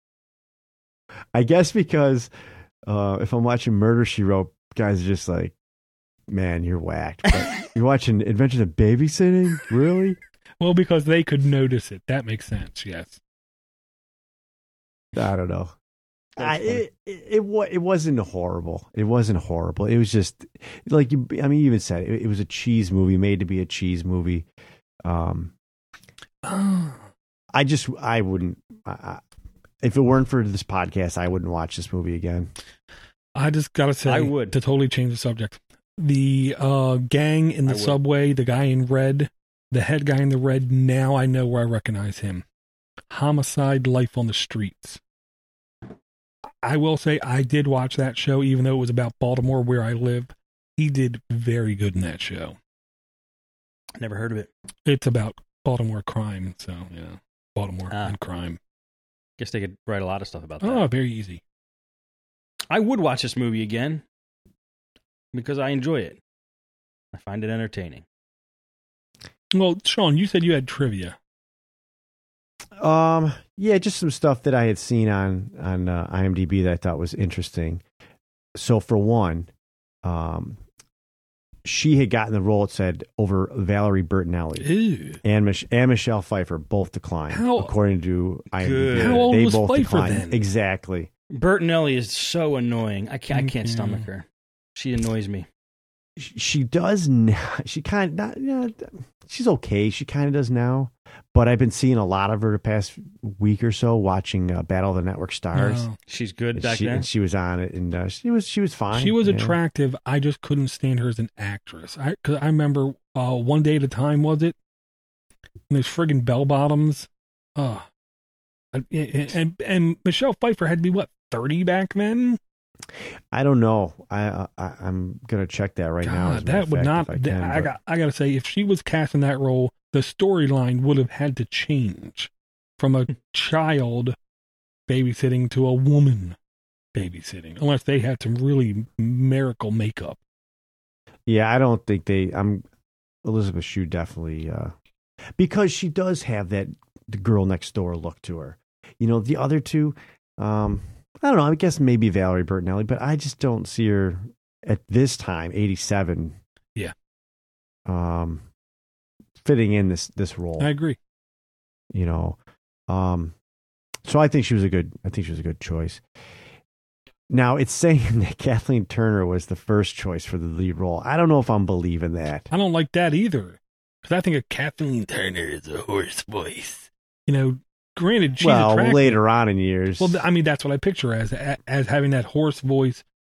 I guess because uh, if I'm watching Murder, She Wrote, guys are just like, man, you're whacked. But you're watching Adventures of Babysitting? Really?
Well, because they could notice it. That makes sense, yes.
I don't know.
That's
I,
funny.
it, it, it, wa- it wasn't horrible. It wasn't horrible. It was just, like, you. I mean, you even said it, it was a cheese movie, made to be a cheese movie. Um, I just, I wouldn't, I, I, if it weren't for this podcast, I wouldn't watch this movie again.
I just gotta say,
I would.
to totally change the subject. The uh, gang in
I
the
would.
subway, the guy in red, the head guy in the red. Now I know where I recognize him. Homicide: Life on the Streets. I will say I did watch that show, even though it was about Baltimore, where I live. He did very good in that show.
I never heard of it.
It's about Baltimore crime, so yeah, Baltimore
Ah.
and crime.
Guess they could write a lot of stuff about that.
Oh, very easy.
I would watch this movie again because I enjoy it. I find it entertaining.
Well, Sean, you said you had trivia.
Um, yeah, just some stuff that I had seen on on uh, IMDb that I thought was interesting. So for one, um, she had gotten the role. It said over Valerie Bertinelli
Ew.
and Mich- and Michelle Pfeiffer both declined,
How-
according to IMDb.
Good.
How old
they
was
both
Pfeiffer
declined.
then?
Exactly.
Bertinelli is so annoying. I can't, I can't
Yeah.
stomach her. She annoys me.
She, she does. Now, she kind of not. Yeah, she's okay. She kind of does now. But I've been seeing a lot of her the past week or so, watching uh, Battle of the Network Stars.
No.
She's good
And
back
she,
then.
and she was on it, and uh, she was she was fine.
She was
yeah.
attractive. I just couldn't stand her as an actress. I cause I remember uh, One Day at a Time, was it? And those friggin' bell bottoms. Oh. And, and, and Michelle Pfeiffer had to be, what, thirty back then?
I don't know. I, I I'm gonna check that right now. as
God,
a matter
that
of
would
fact,
not.
if I, can,
I
but-
got. I got to say, if she was cast in that role, the storyline would have had to change from a child babysitting to a woman babysitting, unless they had some really miracle makeup.
Yeah, I don't think they. I'm Elizabeth Shue definitely uh, because she does have that the girl next door look to her. You know, the other two. Um, I don't know. I guess maybe Valerie Bertinelli, but I just don't see her at this time, eighty-seven.
Yeah.
Um, fitting in this this role.
I agree.
You know, um, so I think she was a good. I think she was a good choice. Now it's saying that Kathleen Turner was the first choice for the lead role. I don't know if I'm believing that.
I don't like that either, because I think of Kathleen Turner as a hoarse voice. You know, granted, she's
well,
attractive.
later on in years.
Well, I mean, that's what I picture as as having that hoarse voice,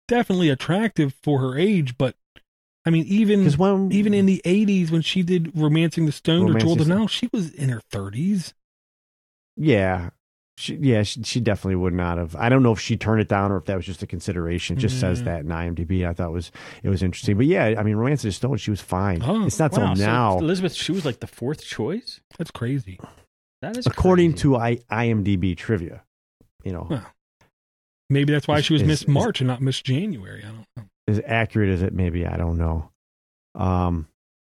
definitely attractive for her age, but I mean, even
when,
even in the eighties when she did Romancing the Stone or Jewel of the
Romancing-
Nile, she was in her thirties.
Yeah. She, yeah, she, she definitely would not have. I don't know if she turned it down or if that was just a consideration. It just
Yeah.
says that in IMDb. I thought it was it was interesting. But yeah, I mean, Romancing the Stone, she was fine.
Oh,
it's not
Wow,
till
so
now.
Elizabeth, she was like the fourth choice.
That's crazy.
That is
According
crazy.
to I, IMDb trivia, you know,
Huh. Maybe that's why
Is-
she was
is-
Miss
is-
March and not Miss January. I don't know.
as accurate as it may be, I don't know. Um,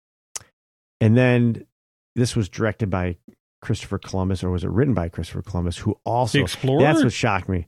and then this was directed by Christopher Columbus, or was it written by Christopher Columbus, who also
The Explorer?
that's what shocked me.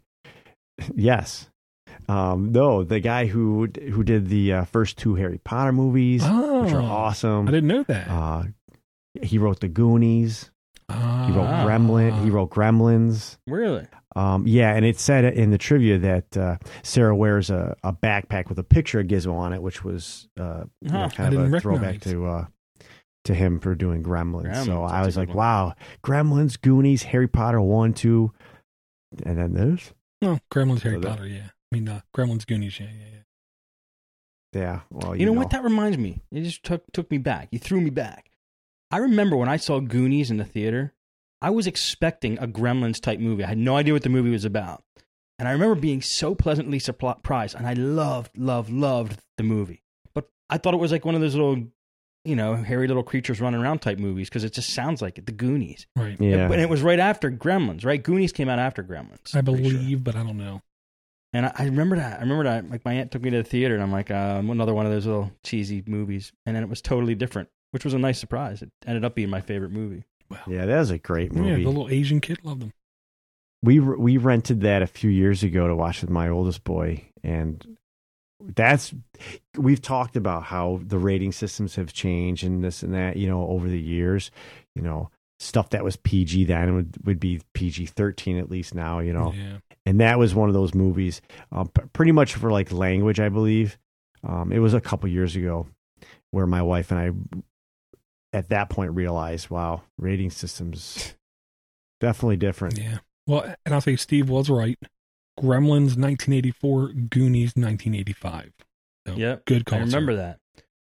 Yes. Um, no, the guy who who did the uh, first two Harry Potter movies,
Oh,
which are awesome.
I didn't know that.
Uh, he wrote the Goonies.
Ah.
He wrote Gremlin. He wrote Gremlins.
Really?
Um, yeah, and it said in the trivia that uh, Sarah wears a, a backpack with a picture of Gizmo on it, which was uh, you know,
Huh,
I
kind of
didn't
a throwback
recognize.
to uh, to him for doing Gremlins.
Gremlins,
so
that's
I
a
was
good
like,
one.
wow, Gremlins, Goonies, Harry Potter one, two, and then this.
No, Gremlins, Harry
So that-
Potter, yeah. I mean, uh, Gremlins, Goonies, yeah, yeah, yeah.
Yeah, well,
You,
you,
know, what? That reminds me. It just took took me back. You threw me back. I remember when I saw Goonies in the theater, I was expecting a Gremlins type movie. I had no idea what the movie was about. And I remember being so pleasantly surprised, and I loved, loved, loved the movie. But I thought it was like one of those little, you know, hairy little creatures running around type movies because it just sounds like it, the Goonies.
Right.
Yeah,
And it was right after Gremlins, right? Goonies came out after Gremlins.
I
I'm pretty
believe,
sure.
but I don't know.
And I, I remember that. I remember that. Like my aunt took me to the theater, and I'm like, uh, another one of those little cheesy movies. And then it was totally different, which was a nice surprise. It ended up being my favorite movie.
Wow.
yeah, that was a great
Yeah,
movie.
the little Asian kid loved them.
we we rented that a few years ago to watch with my oldest boy, and that's we've talked about how the rating systems have changed and this and that, you know, over the years. You know, stuff that was P G then would would be P G thirteen at least now, you know.
Yeah.
And that was one of those movies, um, p- pretty much for like language, I believe. Um, it was a couple years ago where my wife and I, at that point, realized, wow, rating systems definitely different.
Yeah. Well, and I'll say Steve was right. Gremlins nineteen eighty-four, Goonies nineteen eighty-five. So,
Yep.
good call.
I remember
sir.
that.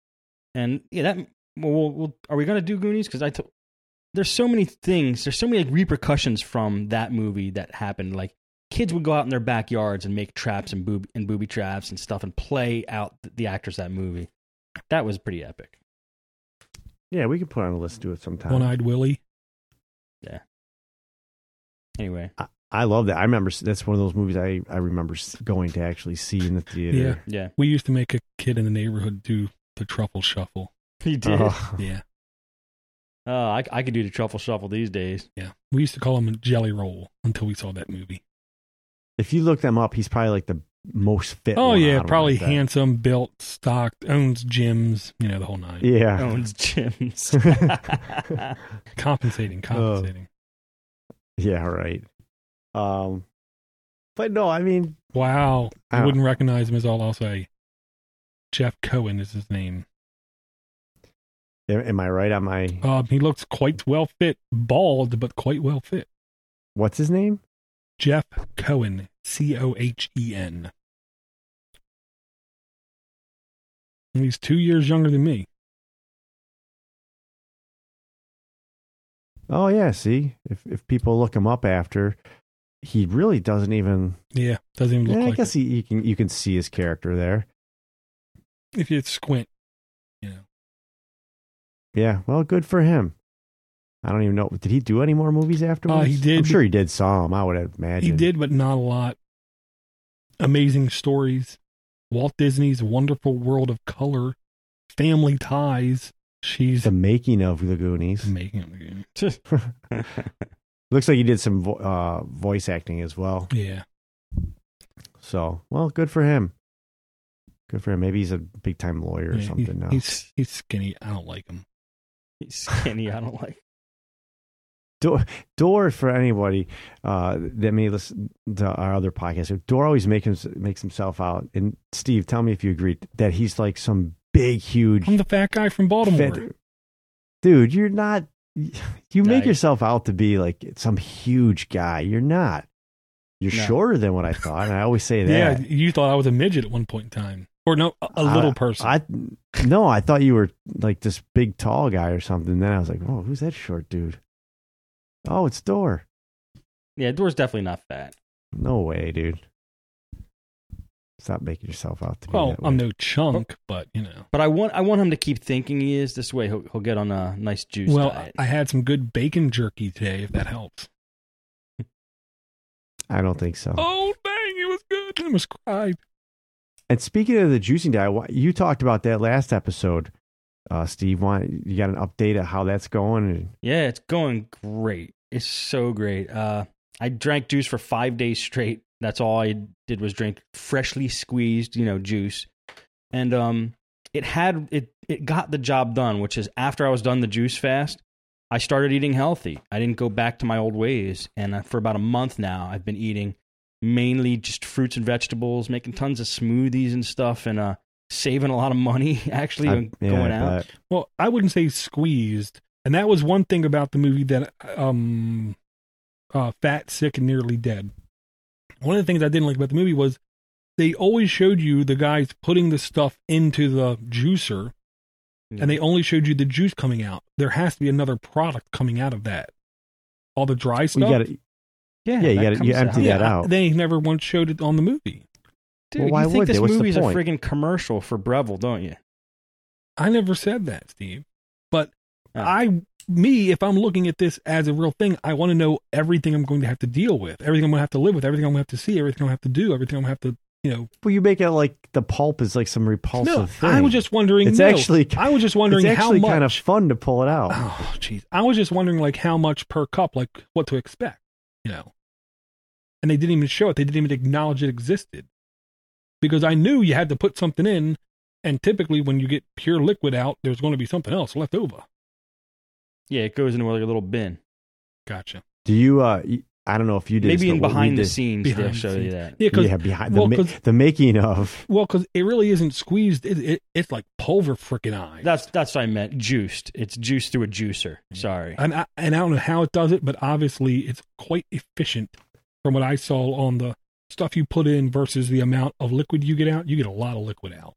And yeah, that. Well, we'll, we'll are we going to do Goonies? Because I. T- there's so many things. There's so many like, repercussions from that movie that happened. Like kids would go out in their backyards and make traps and boob and booby traps and stuff and play out the, the actors of that movie. That was pretty epic.
Yeah, we can put on a list to do it sometime.
One-Eyed Willie.
Anyway,
I, I love that. I remember that's one of those movies I, I remember s- going to actually see in the theater.
yeah,
We used to make a kid in the neighborhood do the truffle shuffle.
he did.
Oh,
Yeah.
Oh, I, I could do the truffle shuffle these days.
Yeah. We used to call him a jelly roll until we saw that movie.
if you look them up, he's probably like the most fit.
Oh,
one
yeah.
out of
Probably
them, I bet.
handsome, built, stocked, owns gyms, you know, the whole nine.
Yeah.
Owns gyms.
Compensating, compensating.
Yeah, right. Um, but no, I mean,
Wow. I
Uh,
wouldn't recognize him, is all I'll say. Jeff Cohen is his name.
am, am I right on my?
Um, he looks quite well fit, bald, but quite well fit.
What's his name?
Jeff Cohen, C O H E N. And he's two years younger than me.
Oh yeah, see, if if people look him up after, he really doesn't even.
Yeah, doesn't even look
Yeah, I
like
guess
it.
he, you can you can see his character there.
If you squint, you know.
Yeah, well, good for him. I don't even know. Did he do any more movies afterwards?
Uh, he did.
I'm sure he did some. I would imagine
He did, but not a lot. Amazing Stories, Walt Disney's Wonderful World of Color, Family Ties. She's
The making of the Goonies.
making.
Looks like he did some vo- uh, voice acting as well.
Yeah.
So, well, good for him. Good for him. Maybe he's a big time lawyer or
Yeah,
something
he-
now.
He's he's skinny. I don't like him.
He's skinny. I don't like.
Dor, Dor for anybody uh, that may listen to our other podcast, Dor always make him, makes himself out. And Steve, tell me if you agree that he's like some big, huge.
I'm the fat guy from Baltimore.
Fat- dude, you're not. You make
Nice.
yourself out to be like some huge guy. You're not. You're
No.
shorter than what I thought, and I always say that.
Yeah, you thought I was a midget at one point in time, or no, a, a little
I,
person.
I no, I thought you were like this big tall guy or something. Then I was like, oh, who's that short dude? Oh, it's Dor.
Yeah, Dor's definitely not fat.
No way, dude. Stop making yourself out to be
well,
that way.
I'm no chunk, but you know.
But I want I want him to keep thinking he is. This way he'll, he'll get on a nice juice
Well,
diet.
I had some good bacon jerky today, if that helps.
I don't think so.
Oh, dang, it was good. I almost cried.
And speaking of the juicing diet, wh- you talked about that last episode, uh, Steve. Why, you got an update of how that's going?
Yeah, it's going great. It's so great. Uh, I drank juice for five days straight. That's all I did was drink freshly squeezed, you know, juice. And um, it had it it got the job done, which is after I was done the juice fast, I started eating healthy. I didn't go back to my old ways. And uh, for about a month now, I've been eating mainly just fruits and vegetables, making tons of smoothies and stuff, and uh, saving a lot of money, actually,
I,
when
yeah,
going
I
out.
bet.
Well, I wouldn't say squeezed. And that was one thing about the movie that, um, uh, Fat, Sick, and Nearly Dead. One of the things I didn't like about the movie was they always showed you the guys putting the stuff into the juicer, and they only showed you the juice coming out. There has to be another product coming out of that. All the dry stuff.
Well, you gotta,
Yeah,
Yeah, you
that
gotta-
comes
you empty
out.
that
yeah,
out.
They never once showed it on the movie.
Dude,
Well, why
you think
would they?
this
What's the
movie's a
point?
friggin' commercial for Breville, don't you?
I never said that, Steve. But
Oh.
I, me, if I'm looking at this as a real thing, I want to know everything I'm going to have to deal with, everything I'm going to have to live with, everything I'm going to have to see, everything I'm going to have to do, everything I'm going to have to, you know.
Well, you make it like the pulp is like some repulsive
No,
thing.
I was just wondering.
It's
no,
actually-
I was just wondering
it's actually
how much.
kind of fun to pull it out.
Oh, jeez. I was just wondering, like, how much per cup, like, what to expect, you know. And they didn't even show it. They didn't even acknowledge it existed. Because I knew you had to put something in, and typically when you get pure liquid out, there's going to be something else left over.
Yeah, it goes into like a little bin.
Gotcha.
Do you? Uh, y- I don't know if you did.
Maybe
this,
in
but what we
behind the
did-
scenes
Behind
they'll
the
show
scenes.
you that.
Yeah, because
Yeah, behind
well,
the, ma-
'cause-
the making of.
well, because it really isn't squeezed. It, it, it's like pulver freaking eyes.
That's that's what I meant. Juiced. It's juiced through a juicer. Sorry.
And I, and I don't know how it does it, but obviously it's quite efficient from what I saw on the stuff you put in versus the amount of liquid you get out. You get a lot of liquid out.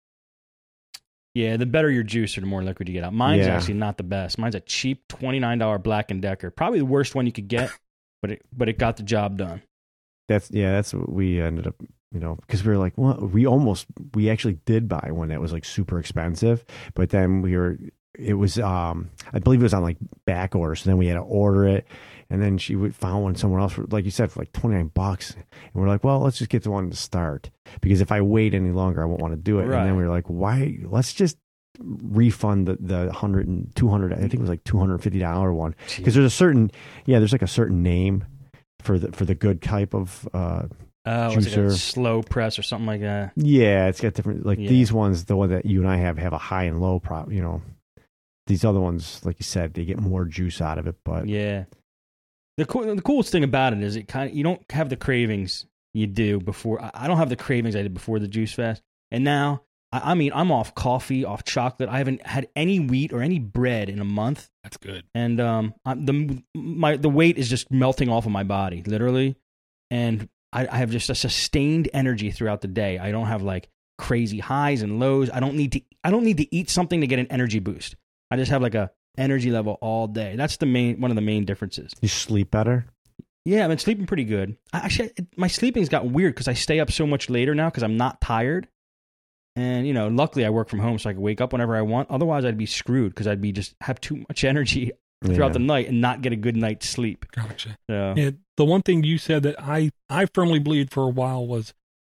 Yeah, the better your juicer, the more liquid you get out. Mine's
Yeah.
actually not the best. Mine's a cheap twenty-nine dollars Black and Decker. Probably the worst one you could get, but it but it got the job done.
That's yeah. That's what we ended up. You know, because we were like, well, we almost we actually did buy one that was like super expensive, but then we were. It was um I believe it was on like back order, so then we had to order it, and then she would found one somewhere else for, like you said, for like twenty-nine bucks, and we're like, well, let's just get the one to start, because if I wait any longer I won't want to do it.
Right.
And then we were like, why, let's just refund the the one hundred and two hundred, I think it was like two hundred fifty dollars one, because there's a certain yeah there's like a certain name for the for the good type of uh
Oh, it's like a
Juicer.
slow press or something like that.
yeah, it's got different, like
Yeah.
these ones, the one that you and I have have a high and low prop, you know. These other ones, like you said, they get more juice out of it, but
Yeah. The cool, the coolest thing about it is it kind of you don't have the cravings you do before. I I don't have the cravings I did before the juice fast, and now I, I mean I'm off coffee, off chocolate. I haven't had any wheat or any bread in a month,
That's good.
and um, I'm, the my the weight is just melting off of my body, literally, and I, I have just a sustained energy throughout the day. I don't have like crazy highs and lows. I don't need to. I don't need to eat something to get an energy boost. I just have like a energy level all day. That's the main one of the main differences.
you sleep better.
Yeah, I've been sleeping pretty good. I, actually, it, my sleeping's got weird because I stay up so much later now because I'm not tired. And you know, luckily I work from home, so I can wake up whenever I want. Otherwise, I'd be screwed because I'd be just have too much energy throughout
Yeah.
the night and not get a good night's sleep.
Gotcha.
So
Yeah, the one thing you said that I, I firmly believed for a while was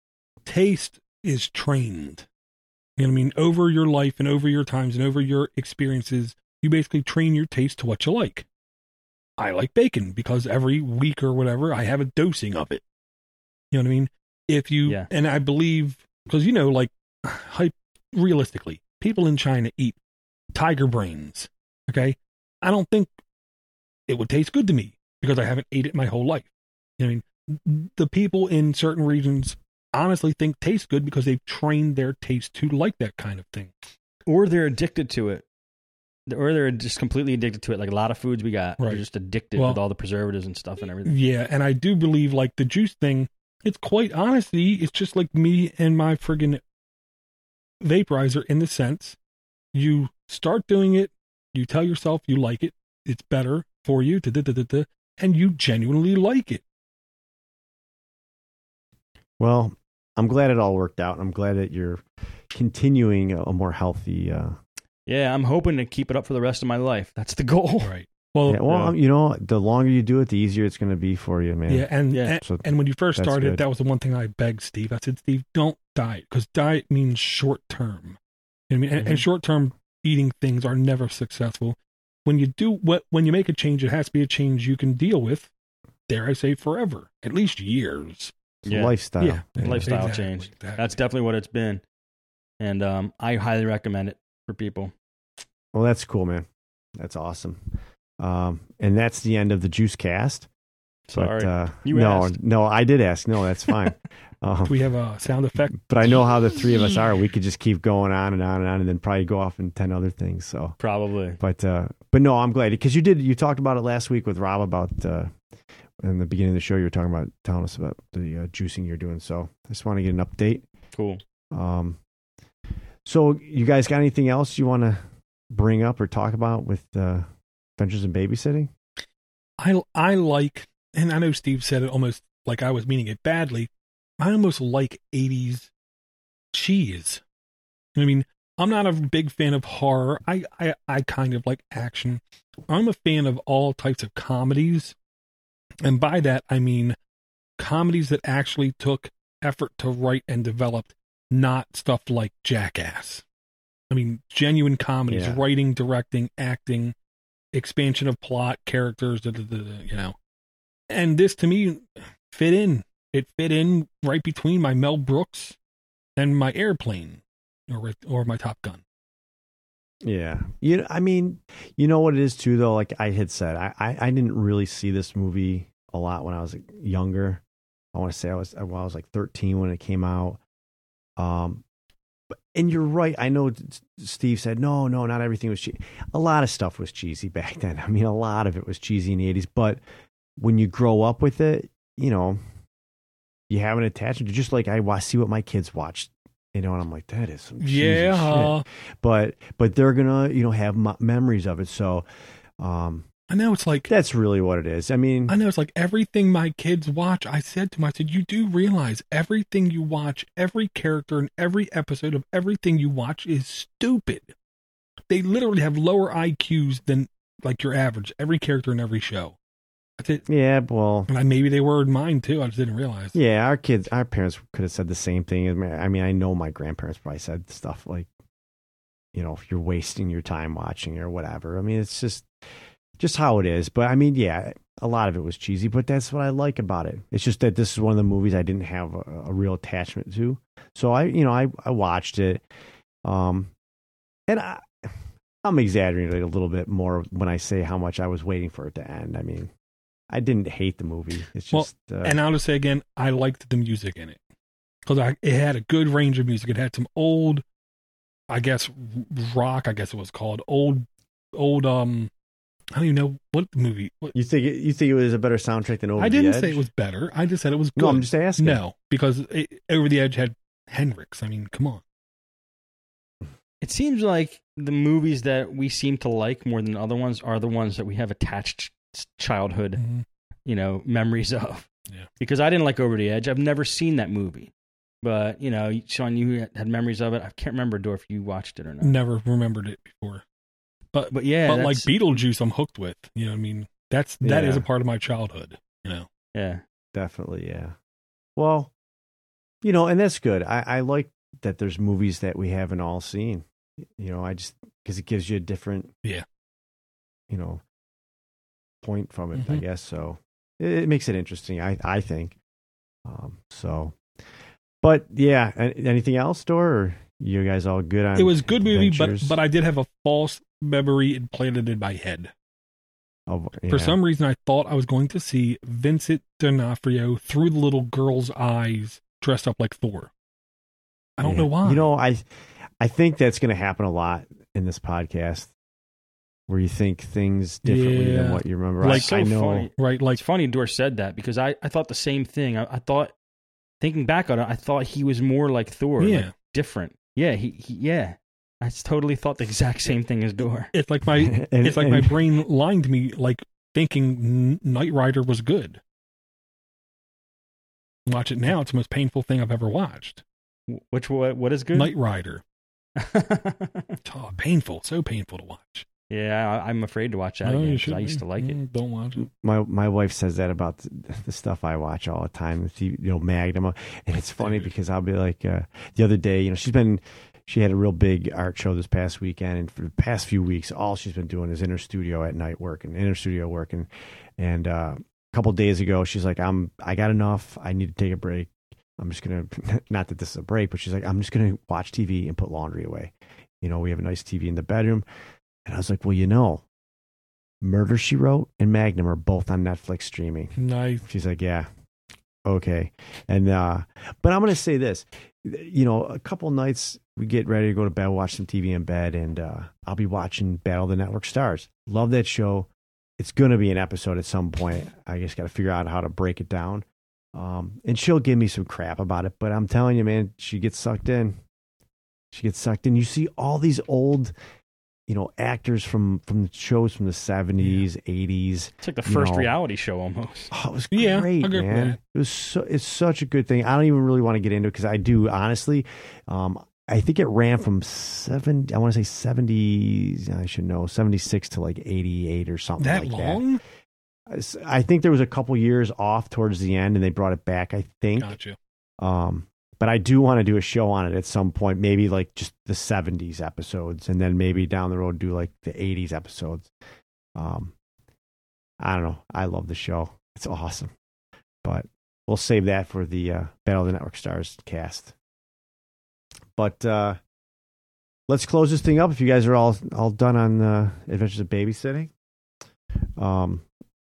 taste is trained. You know what I mean? Over your life and over your times and over your experiences, you basically train your taste to what you like. I like bacon because every week or whatever, I have a dosing of it. You know what I mean? If you,
Yeah.
and I believe, because, you know, like, hype, realistically, people in China eat tiger brains. Okay? I don't think it would taste good to me because I haven't ate it my whole life. You know what I mean? The people in certain regions honestly think taste good because they've trained their taste to like that kind of thing.
or they're addicted to it. or they're just completely addicted to it. Like a lot of foods we got,
Right.
they're just addicted
Well,
with all the preservatives and stuff and everything.
Yeah, and I do believe like the juice thing, it's quite honestly, it's just like me and my friggin' vaporizer in the sense you start doing it, you tell yourself you like it, it's better for you, da, da, da, da, da, and you genuinely like it.
Well, I'm glad it all worked out. I'm glad that you're continuing a more healthy. Uh,
Yeah, I'm hoping to keep it up for the rest of my life. That's the goal.
Right. Well,
yeah, well,
yeah.
you know, the longer you do it, the easier it's going to be for you, man.
yeah, and,
Yeah.
and
So
and when you first
that's
started,
good.
that was the one thing I begged Steve. I said, Steve, don't diet, because diet means short term. I mean, and,
Mm-hmm.
and short term eating things are never successful. When you do what, when you make a change, it has to be a change you can deal with. Dare I say, forever, at least years.
It's
Yeah.
a lifestyle.
Yeah.
Lifestyle
Exactly,
change.
exactly.
That's definitely what it's been. And um, I highly recommend it for people.
Well, that's cool, man. That's awesome. Um, and that's the end of the Juice Cast.
Sorry.
But, uh,
You
no,
asked.
no, I did ask. No, that's fine. um,
Do we have a sound effect?
but I know how the three of us are. We could just keep going on and on and on, and then probably go off in ten other things. So,
Probably.
but uh, but no, I'm glad because you did. You talked about it last week with Rob about uh, in the beginning of the show. You were talking about telling us about the uh, juicing you're doing. So I just want to get an update.
Cool.
Um, so you guys got anything else you want to bring up or talk about with uh, Adventures in Babysitting?
I I like, and I know Steve said it almost like I was meaning it badly. I almost like eighties cheese. I mean, I'm not a big fan of horror. I, I, I kind of like action. I'm a fan of all types of comedies. And by that, I mean comedies that actually took effort to write and develop, not stuff like Jackass. I mean, genuine comedies,
Yeah.
writing, directing, acting, expansion of plot, characters, da, da, da, da, you know. And this, to me, fit in. It fit in right between my Mel Brooks and my Airplane, or or my Top Gun.
Yeah. You know, I mean, you know what it is too, though? Like I had said, I, I, I didn't really see this movie a lot when I was younger. I want to say I was, well, I was like thirteen when it came out. Um, but, and you're right. I know Steve said, no, no, not everything was cheesy. A lot of stuff was cheesy back then. I mean, a lot of it was cheesy in the eighties, but when you grow up with it, you know, you have an attachment to just like I watch, see what my kids watch, you know, and I'm like, that is some cheesy
Yeah.
shit. But, but they're going to, you know, have m- memories of it. So, um,
I know it's like
that's really what it is. I mean,
I know it's like everything my kids watch. I said to them, I said, you do realize everything you watch, every character in every episode of everything you watch is stupid. They literally have lower I Qs than like your average, every character in every show. I said,
yeah, well,
and I, maybe they were in mine too. I just didn't realize.
yeah, our kids, our parents could have said the same thing. I mean, I mean, I know my grandparents probably said stuff like, you know, if you're wasting your time watching or whatever. I mean, it's just, just how it is. But I mean, yeah, a lot of it was cheesy, but that's what I like about it. It's just that this is one of the movies I didn't have a, a real attachment to. So I, you know, I, I watched it. Um, and I, I'm exaggerating a little bit more when I say how much I was waiting for it to end. I mean, I didn't hate the movie. It's
Well,
just, uh,
And I'll just say again, I liked the music in it because it had a good range of music. It had some old, I guess, rock. I guess it was called old, old. Um, I don't even know what movie. What,
you think it, you think it was a better soundtrack than Over
I
the
didn't
Edge?
say it was better. I just said it was good.
No, I'm just asking.
No, because it, Over the Edge had Hendrix. I mean, come on.
It seems like the movies that we seem to like more than other ones are the ones that we have attached childhood,
Mm-hmm.
you know, memories of.
Yeah.
Because I didn't like Over the Edge. I've never seen that movie. But, you know, Sean, you had memories of it. I can't remember, Dorf, if you watched it or not.
Never remembered it before. But
But yeah,
but like
that's-
Beetlejuice, I'm hooked with. You know, what I mean, that's that is
Yeah.
a part of my childhood. You know.
yeah.
Definitely, yeah. Well, you know, and that's good. I, I like that there's movies that we haven't all seen. You know, I just, because it gives you a different,
Yeah.
you know, point from it, I
Mhm.
guess. So it, it makes it interesting, I, I think. Um, so, but yeah, a- anything else, Dor? Or you guys all good on
It was a good movie, but
Adventures
but I did have a false memory implanted in my head.
of-
For
yeah.
some reason, I thought I was going to see Vincent D'Onofrio through the little girl's eyes, dressed up like Thor. I don't
Yeah.
know why.
You know, I I think that's going to happen a lot in this podcast. where you think things differently
Yeah.
than what you remember.
Like,
I,
so
I know.
funny.
Right, like
It's funny Dorsch said that because I, I thought the same thing. I, I thought, thinking back on it, I thought he was more like Thor,
Yeah.
like different. Yeah, he, he yeah. I totally thought the exact same thing as Dor.
it's like my
And-
it's like my
and-
brain lying to me, like thinking Knight Rider was good. Watch it now; it's the most painful thing I've ever watched.
Which what what is good?
Knight Rider, oh, painful, so painful to watch.
yeah, I, I'm afraid to watch that
No,
again
you
'cause
should
I used to like it.
Mm, Don't watch it.
My my wife says that about the, the stuff I watch all the time, the you know Magnum, and it's funny because I'll be like uh, the other day, you know, she's been she had a real big art show this past weekend, and for the past few weeks, all she's been doing is inner studio at night work and inner studio work, and and uh, a couple days ago, she's like, I'm I got enough, I need to take a break. I'm just gonna not that this is a break, but she's like, I'm just gonna watch T V and put laundry away. You know, we have a nice T V in the bedroom, and I was like, well, you know. Murder, She Wrote and Magnum are both on Netflix streaming.
Nice.
She's like, yeah, okay. And, uh, but I'm going to say this, you know, a couple nights we get ready to go to bed, watch some T V in bed, and uh, I'll be watching Battle of the Network Stars. Love that show. It's going to be an episode at some point. I just got to figure out how to break it down. Um, and she'll give me some crap about it, but I'm telling you, man, she gets sucked in. She gets sucked in. You see all these old, you know, actors from, from the shows from the seventies, eighties.
It's like the
you
first
know.
reality show almost.
Oh, it was
Yeah,
great,
I'll go for
man.
that.
It was so, it's such a good thing. I don't even really want to get into it because I do, honestly. Um, I think it ran from seven, I want to say seventy, I should know, seventy-six to like eighty-eight or something
That
like
long?
that. I think there was a couple years off towards the end and they brought it back, I think.
Gotcha.
Um, but I do want to do a show on it at some point, maybe like just the seventies episodes, and then maybe down the road do like the eighties episodes. Um, I don't know. I love the show. It's awesome. But we'll save that for the uh, Battle of the Network Stars cast. But uh, let's close this thing up. If you guys are all all done on uh, Adventures of Babysitting. Um,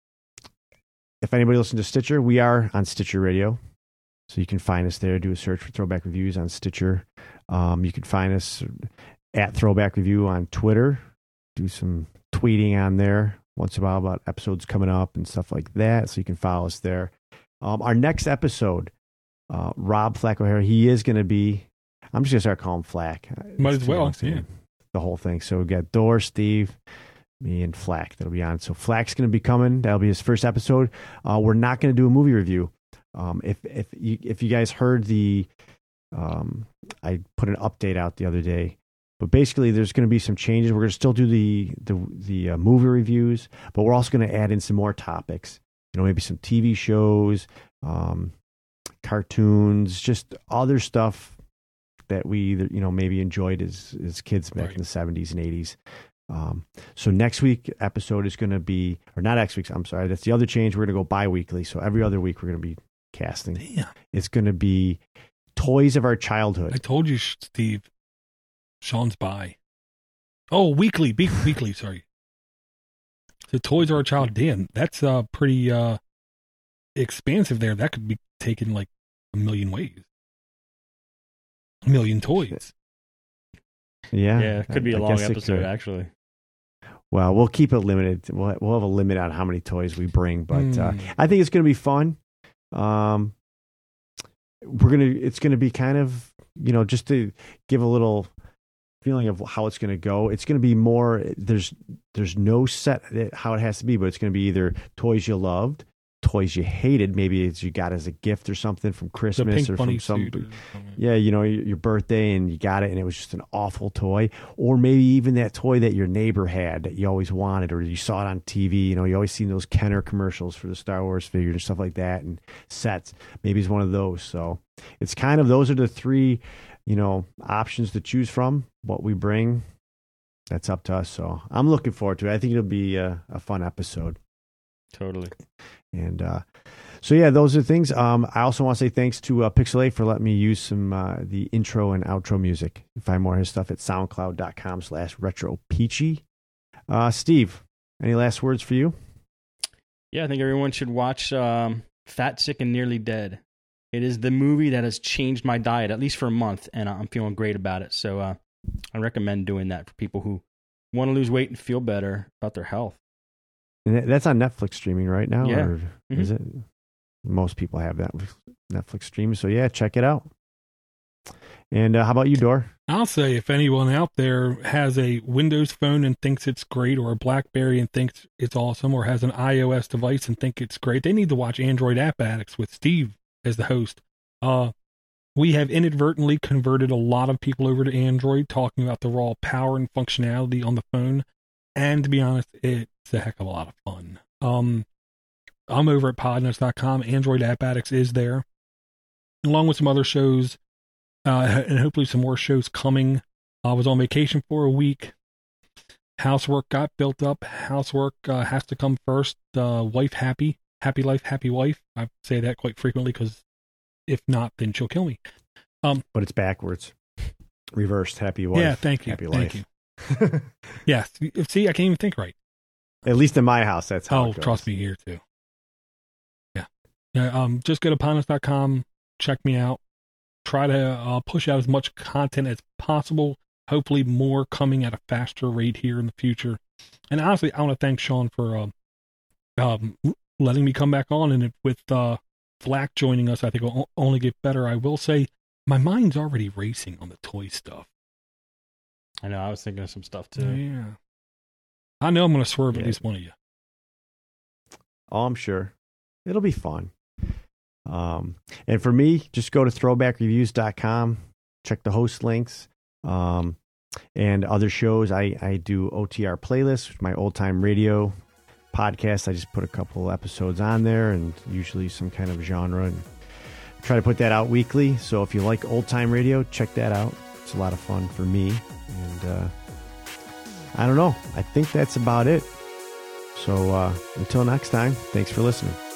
if anybody listens to Stitcher, we are on Stitcher Radio. So you can find us there. Do a search for Throwback Reviews on Stitcher. Um, you can find us at Throwback Review on Twitter. Do some tweeting on there once in a while about episodes coming up and stuff like that. So you can follow us there. Um, our next episode, uh, Rob Flack O'Hara, he is going to be, I'm just going to start calling him Flack.
Might
It's
as
too
well,
long to
yeah.
name the whole thing. So we got Dor, Steve, me, and Flack that'll be on. So Flack's going to be coming. That'll be his first episode. Uh, we're not going to do a movie review. Um, if if you if you guys heard the, um, I put an update out the other day, but basically there's going to be some changes. We're going to still do the the the uh, movie reviews, but we're also going to add in some more topics. You know, maybe some T V shows, um, cartoons, just other stuff that we either, you know, maybe enjoyed as as kids back
Right.
in the seventies and eighties. Um, so next week episode is going to be, or not next week's, I'm sorry, that's the other change. We're going to go bi-weekly. So every other week we're going to be casting.
Damn.
It's going to be toys of our
I
childhood.
told you, Steve. Sean's by. Oh, weekly, be- weekly. Sorry. The toys are a child. Damn, that's uh pretty uh expansive there. That could be taken like a million ways. A million toys.
Yeah.
Yeah, it could be
I-
a
I
long
guess it
episode
could.
actually.
Well, we'll keep it limited. We'll, we'll have a limit on how many toys we bring, but uh,
Hmm.
I think it's going to be fun. Um, we're gonna. It's going to be kind of, you know, just to give a little feeling of how it's going to go. It's going to be more. There's there's no set how it has to be, but it's going to be either toys you loved, toys you hated, maybe it's you got as a gift or something from
The
Christmas
pink
or
bunny
from some.
suit. or something.
Yeah, you know, your your birthday and you got it and it was just an awful toy. Or maybe even that toy that your neighbor had that you always wanted, or you saw it on T V. You know, you always seen those Kenner commercials for the Star Wars figures and stuff like that and sets. Maybe it's one of those. So it's kind of, those are the three, you know, options to choose from. What we bring, that's up to us. So I'm looking forward to it. I think it'll be a, a fun episode.
Totally.
And uh, so, yeah, those are things. Um, I also want to say thanks to uh, Pixel eight for letting me use some uh, the intro and outro music. You can find more of his stuff at soundcloud.com slash retropeachy. Uh, Steve, any last words for you?
Yeah, I think everyone should watch um, Fat, Sick, and Nearly Dead. It is the movie that has changed my diet, at least for a month, and I'm feeling great about it. So uh, I recommend doing that for people who want to lose weight and feel better about their health.
And that's on Netflix streaming right now,
Yeah.
or
Mhm.
is it? Most people have that Netflix stream, so yeah, check it out. And uh, how about you, Dor?
I'll say if anyone out there has a Windows phone and thinks it's great, or a BlackBerry and thinks it's awesome, or has an iOS device and think it's great, they need to watch Android App Addicts with Steve as the host. Uh, we have inadvertently converted a lot of people over to Android, talking about the raw power and functionality on the phone. And to be honest, it's a heck of a lot of fun. Um, I'm over at podnuts dot com. Android App Addicts is there, along with some other shows. Uh, and hopefully some more shows coming. I was on vacation for a week. Housework got built up. Housework uh, has to come first. Uh, wife happy. Happy life, happy wife. I say that quite frequently because if not, then she'll kill me. Um,
But it's backwards. Reversed. Happy wife.
yeah, thank you.
Happy
Thank
life.
you. Yes. See, I can't even think right.
At least in my house, that's how
Oh,
it goes.
trust me, here too. Yeah. Yeah. Um, just go to podnuts dot com. Check me out. Try to uh, push out as much content as possible. Hopefully more coming at a faster rate here in the future. And honestly, I want to thank Sean for um, um, letting me come back on. And with uh, Flack joining us, I think it'll only get better. I will say my mind's already racing on the toy stuff.
I know. I was thinking of some stuff too.
Yeah. I know I'm going to swerve
Yeah.
at least one of you.
Oh, I'm sure. It'll be fun. Um, and for me, just go to throwback reviews dot com, check the host links, um, and other shows. I, I do O T R playlists, which is my old time radio podcast. I just put a couple episodes on there and usually some kind of genre and try to put that out weekly. So if you like old time radio, check that out. It's a lot of fun for me. And, uh, I don't know. I think that's about it. So, uh, until next time, thanks for listening.